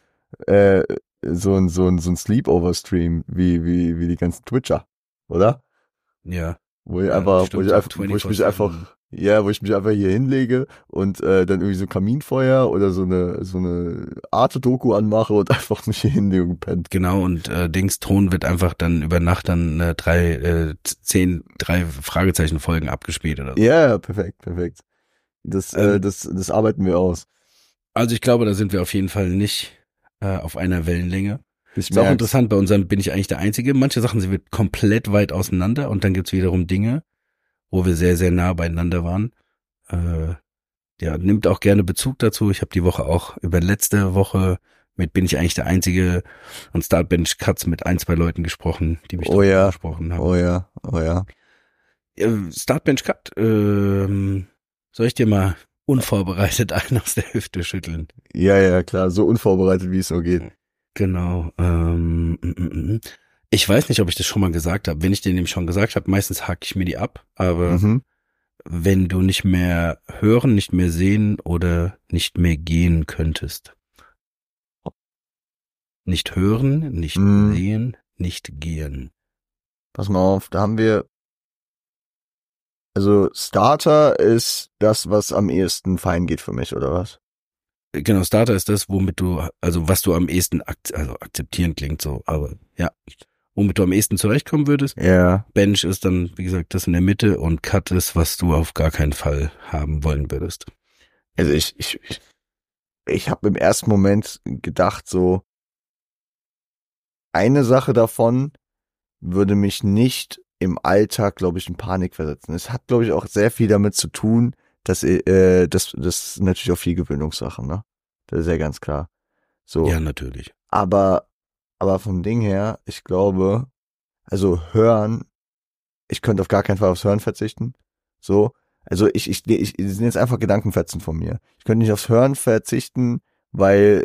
Speaker 3: So ein Sleepover-Stream, wie die ganzen Twitcher, oder?
Speaker 4: Ja.
Speaker 3: Wo ich mich einfach hier hinlege und dann irgendwie so Kaminfeuer oder so eine Arte-Doku anmache und einfach mich hier hinlege und pennt.
Speaker 4: Genau, und Ton wird einfach dann über Nacht dann 3 Fragezeichen-Folgen abgespielt oder so.
Speaker 3: Ja, perfekt. Das arbeiten wir aus.
Speaker 4: Also ich glaube, da sind wir auf jeden Fall nicht auf einer Wellenlänge.
Speaker 3: Ist
Speaker 4: auch interessant, bei unserem bin ich eigentlich der Einzige. Manche Sachen sind wir komplett weit auseinander und dann gibt's wiederum Dinge, wo wir sehr, sehr nah beieinander waren. Nimmt auch gerne Bezug dazu. Ich habe die Woche auch über letzte Woche bin ich eigentlich der Einzige und Startbench Cuts mit 1, 2 Leuten gesprochen, die mich gesprochen haben.
Speaker 3: Oh ja.
Speaker 4: Startbench Cut, soll ich dir mal unvorbereitet einen aus der Hüfte schütteln?
Speaker 3: Ja, klar, so unvorbereitet, wie es nur geht.
Speaker 4: Genau. Ich weiß nicht, ob ich das schon mal gesagt habe. Wenn ich dir nämlich schon gesagt habe, meistens hake ich mir die ab. Aber wenn du nicht mehr hören, nicht mehr sehen oder nicht mehr gehen könntest. Nicht hören, nicht sehen, nicht gehen.
Speaker 3: Pass mal auf, da haben wir. Also Starter ist das, was am ehesten fein geht für mich, oder was?
Speaker 4: Genau, Starter ist das, was du am ehesten akzeptieren klingt so, aber ja, womit du am ehesten zurechtkommen würdest.
Speaker 3: Ja.
Speaker 4: Bench ist dann, wie gesagt, das in der Mitte und Cut ist, was du auf gar keinen Fall haben wollen würdest.
Speaker 3: Also ich habe im ersten Moment gedacht, so eine Sache davon würde mich nicht im Alltag, glaube ich, in Panik versetzen. Es hat, glaube ich, auch sehr viel damit zu tun, dass das ist natürlich auch viel Gewöhnungssache, ne? Das ist ja ganz klar. So.
Speaker 4: Ja, natürlich.
Speaker 3: Aber vom Ding her, ich glaube, also hören, ich könnte auf gar keinen Fall aufs Hören verzichten. So. Also ich sind jetzt einfach Gedankenfetzen von mir. Ich könnte nicht aufs Hören verzichten, weil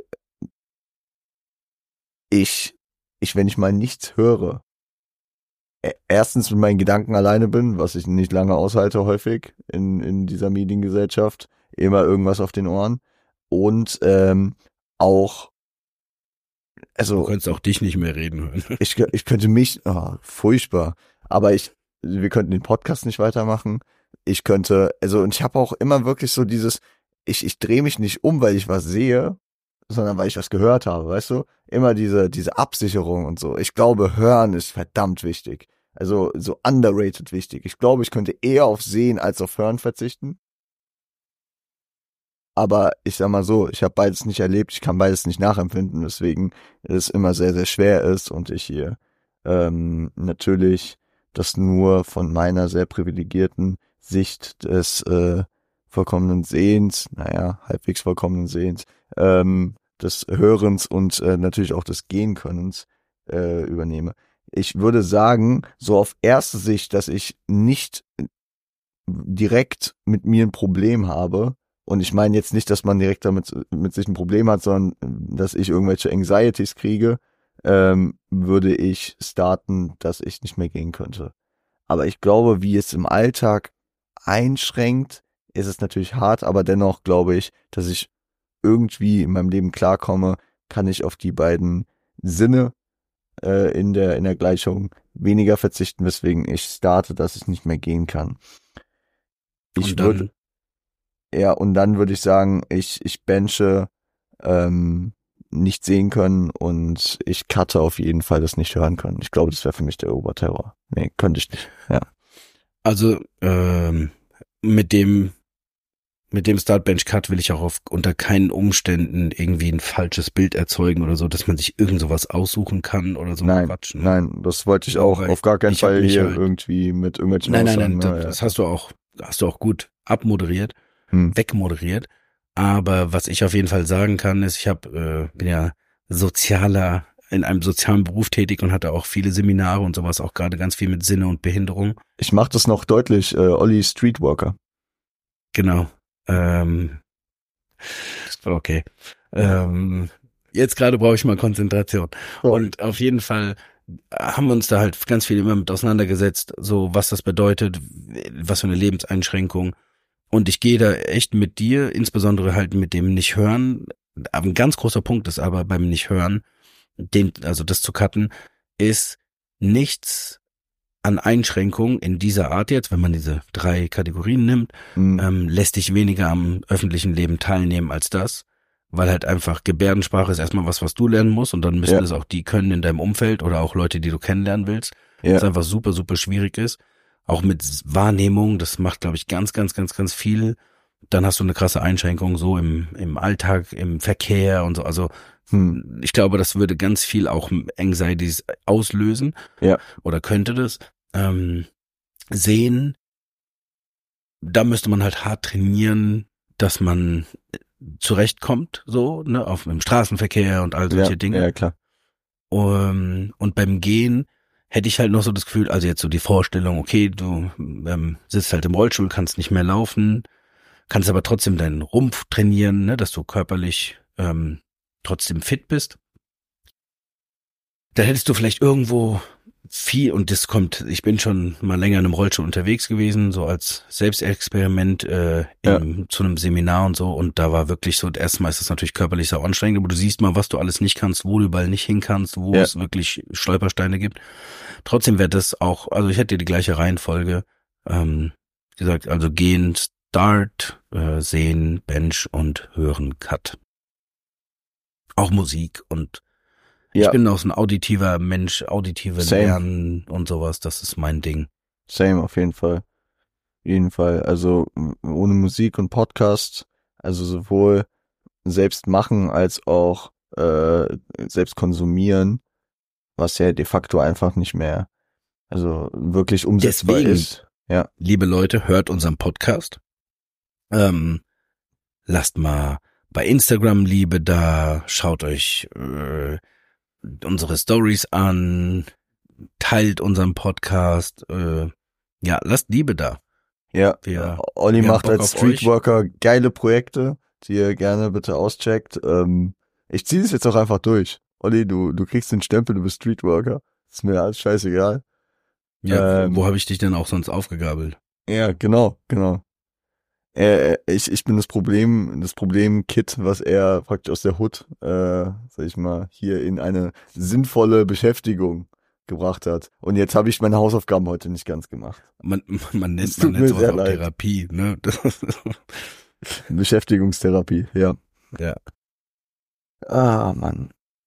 Speaker 3: wenn ich mal nichts höre, erstens mit meinen Gedanken alleine bin, was ich nicht lange aushalte häufig in dieser Mediengesellschaft, immer irgendwas auf den Ohren und auch, also
Speaker 4: du könntest auch dich nicht mehr reden hören.
Speaker 3: Ich könnte mich, furchtbar, aber wir könnten den Podcast nicht weitermachen. Ich könnte, und ich habe auch immer wirklich so dieses, ich drehe mich nicht um, weil ich was sehe, sondern weil ich was gehört habe, weißt du? Immer diese Absicherung und so. Ich glaube, Hören ist verdammt wichtig. Also so underrated wichtig. Ich glaube, ich könnte eher auf Sehen als auf Hören verzichten. Aber ich sag mal so, ich habe beides nicht erlebt, ich kann beides nicht nachempfinden, weswegen es immer sehr, sehr schwer ist und ich hier natürlich das nur von meiner sehr privilegierten Sicht des vollkommenen Sehens, halbwegs vollkommenen Sehens, des Hörens und natürlich auch des Gehenkönnens übernehme. Ich würde sagen, so auf erste Sicht, dass ich nicht direkt mit mir ein Problem habe, und ich meine jetzt nicht, dass man direkt damit mit sich ein Problem hat, sondern dass ich irgendwelche Anxieties kriege, würde ich starten, dass ich nicht mehr gehen könnte. Aber ich glaube, wie es im Alltag einschränkt, ist es natürlich hart, aber dennoch glaube ich, dass ich irgendwie in meinem Leben klarkomme, kann ich auf die beiden Sinne in der Gleichung weniger verzichten, weswegen ich starte, dass ich nicht mehr gehen kann.
Speaker 4: Und dann,
Speaker 3: Und dann würde ich sagen, ich benche nicht sehen können und ich cutte auf jeden Fall das nicht hören können. Ich glaube, das wäre für mich der Oberterror. Nee, könnte ich nicht. Ja.
Speaker 4: also mit dem Start-Bench-Cut will ich auch unter keinen Umständen irgendwie ein falsches Bild erzeugen oder so, dass man sich irgend sowas aussuchen kann oder so.
Speaker 3: Nein,
Speaker 4: Quatsch, ne?
Speaker 3: nein, das wollte ich auch auf gar keinen
Speaker 4: ich hab
Speaker 3: Fall
Speaker 4: mich
Speaker 3: hier
Speaker 4: halt-
Speaker 3: irgendwie mit irgendwelchen
Speaker 4: Nein,
Speaker 3: Aussagen,
Speaker 4: das hast du auch gut abmoderiert,
Speaker 3: Hm.
Speaker 4: wegmoderiert. Aber was ich auf jeden Fall sagen kann, ist, bin ja in einem sozialen Beruf tätig und hatte auch viele Seminare und sowas, auch gerade ganz viel mit Sinne und Behinderung.
Speaker 3: Ich mache das noch deutlich, Olli Streetwalker.
Speaker 4: Genau. Okay. Jetzt gerade brauche ich mal Konzentration. Und auf jeden Fall haben wir uns da halt ganz viel immer mit auseinandergesetzt, so was das bedeutet, was für eine Lebenseinschränkung. Und ich gehe da echt mit dir, insbesondere halt mit dem Nicht-Hören. Aber ein ganz großer Punkt ist aber beim Nicht-Hören, also das zu cutten, ist nichts an Einschränkungen in dieser Art jetzt, wenn man diese 3 Kategorien nimmt, lässt dich weniger am öffentlichen Leben teilnehmen als das, weil halt einfach Gebärdensprache ist erstmal was du lernen musst und dann müssen es auch die können in deinem Umfeld oder auch Leute, die du kennenlernen willst, was einfach super, super schwierig ist. Auch mit Wahrnehmung, das macht, glaube ich, ganz, ganz, ganz, ganz viel. Dann hast du eine krasse Einschränkung so im Alltag, im Verkehr und so. Also ich glaube, das würde ganz viel auch Anxieties auslösen.
Speaker 3: Ja.
Speaker 4: Oder könnte das. Sehen, da müsste man halt hart trainieren, dass man zurechtkommt, so, ne, im Straßenverkehr und all solche Dinge.
Speaker 3: Ja, klar.
Speaker 4: Und beim Gehen hätte ich halt noch so das Gefühl, also jetzt so die Vorstellung, okay, du sitzt halt im Rollstuhl, kannst nicht mehr laufen, kannst aber trotzdem deinen Rumpf trainieren, ne, dass du körperlich trotzdem fit bist. Da hättest du vielleicht irgendwo viel, und ich bin schon mal länger in einem Rollstuhl unterwegs gewesen, so als Selbstexperiment zu einem Seminar und so, und da war wirklich so, erstmal ist das natürlich körperlich sehr anstrengend, aber du siehst mal, was du alles nicht kannst, wo du überall nicht hin kannst, wo es wirklich Stolpersteine gibt. Trotzdem wäre das auch, also ich hätte die gleiche Reihenfolge, gesagt, also gehen, Start, sehen, Bench und hören, Cut. Auch Musik und ich bin auch so ein auditiver Mensch, auditive Lernen und sowas, das ist mein Ding.
Speaker 3: Same, auf jeden Fall. Jeden Fall. Also ohne Musik und Podcast, also sowohl selbst machen als auch selbst konsumieren, was ja de facto einfach nicht mehr, also wirklich umsetzbar ist. Ja.
Speaker 4: Liebe Leute, hört unseren Podcast. Lasst mal bei Instagram Liebe da, schaut euch unsere Stories an, teilt unseren Podcast, lasst Liebe da.
Speaker 3: Ja, Olli macht als Streetworker geile Projekte, die ihr gerne bitte auscheckt. Ich ziehe das jetzt auch einfach durch. Olli, du kriegst den Stempel, du bist Streetworker. Ist mir alles scheißegal.
Speaker 4: Ja, wo habe ich dich denn auch sonst aufgegabelt?
Speaker 3: Ja, genau. Ich bin das Problem-Kid, was er praktisch aus der Hood, sag ich mal, hier in eine sinnvolle Beschäftigung gebracht hat. Und jetzt habe ich meine Hausaufgaben heute nicht ganz gemacht.
Speaker 4: Man nennt sowas auch Therapie, ne?
Speaker 3: Beschäftigungstherapie, ja.
Speaker 4: Ja.
Speaker 3: Ah, Mann.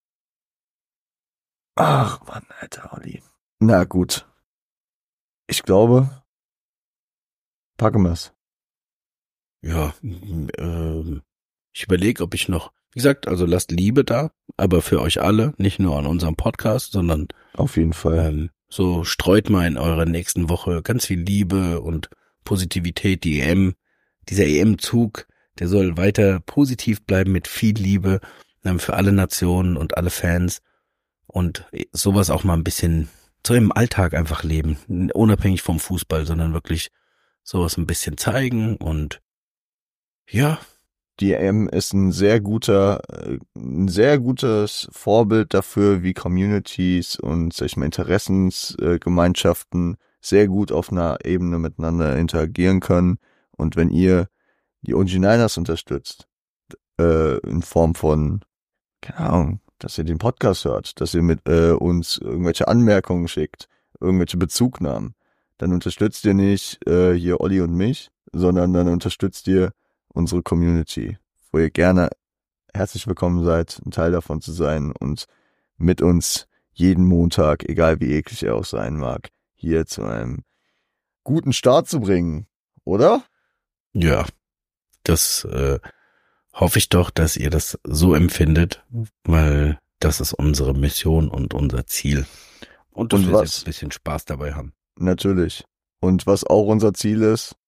Speaker 3: Ach, Mann, Alter, Olli. Na gut. Ich glaube, packen wir's.
Speaker 4: Ja, ich überlege, ob ich noch, wie gesagt, also lasst Liebe da, aber für euch alle, nicht nur an unserem Podcast, sondern
Speaker 3: auf jeden Fall.
Speaker 4: So streut mal in eurer nächsten Woche ganz viel Liebe und Positivität. Dieser EM-Zug, der soll weiter positiv bleiben mit viel Liebe für alle Nationen und alle Fans und sowas auch mal ein bisschen so im Alltag einfach leben, unabhängig vom Fußball, sondern wirklich sowas ein bisschen zeigen und ja.
Speaker 3: Die EM ist ein sehr gutes Vorbild dafür, wie Communities und, sag ich mal, Interessensgemeinschaften sehr gut auf einer Ebene miteinander interagieren können. Und wenn ihr die OG Niners unterstützt, in Form von, keine Ahnung, dass ihr den Podcast hört, dass ihr mit uns irgendwelche Anmerkungen schickt, irgendwelche Bezugnahmen, dann unterstützt ihr nicht hier Olli und mich, sondern dann unterstützt ihr unsere Community, wo ihr gerne herzlich willkommen seid, ein Teil davon zu sein und mit uns jeden Montag, egal wie eklig er auch sein mag, hier zu einem guten Start zu bringen, oder?
Speaker 4: Ja, das hoffe ich doch, dass ihr das so empfindet, weil das ist unsere Mission und unser Ziel. Und dass
Speaker 3: Und
Speaker 4: wir
Speaker 3: was?
Speaker 4: jetzt ein bisschen Spaß dabei haben.
Speaker 3: Natürlich. Und was auch unser Ziel ist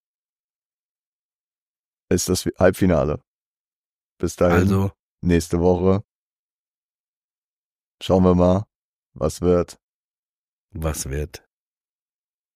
Speaker 3: das Halbfinale. Bis dahin,
Speaker 4: Also,
Speaker 3: nächste Woche. Schauen wir mal, was wird.
Speaker 4: was wird?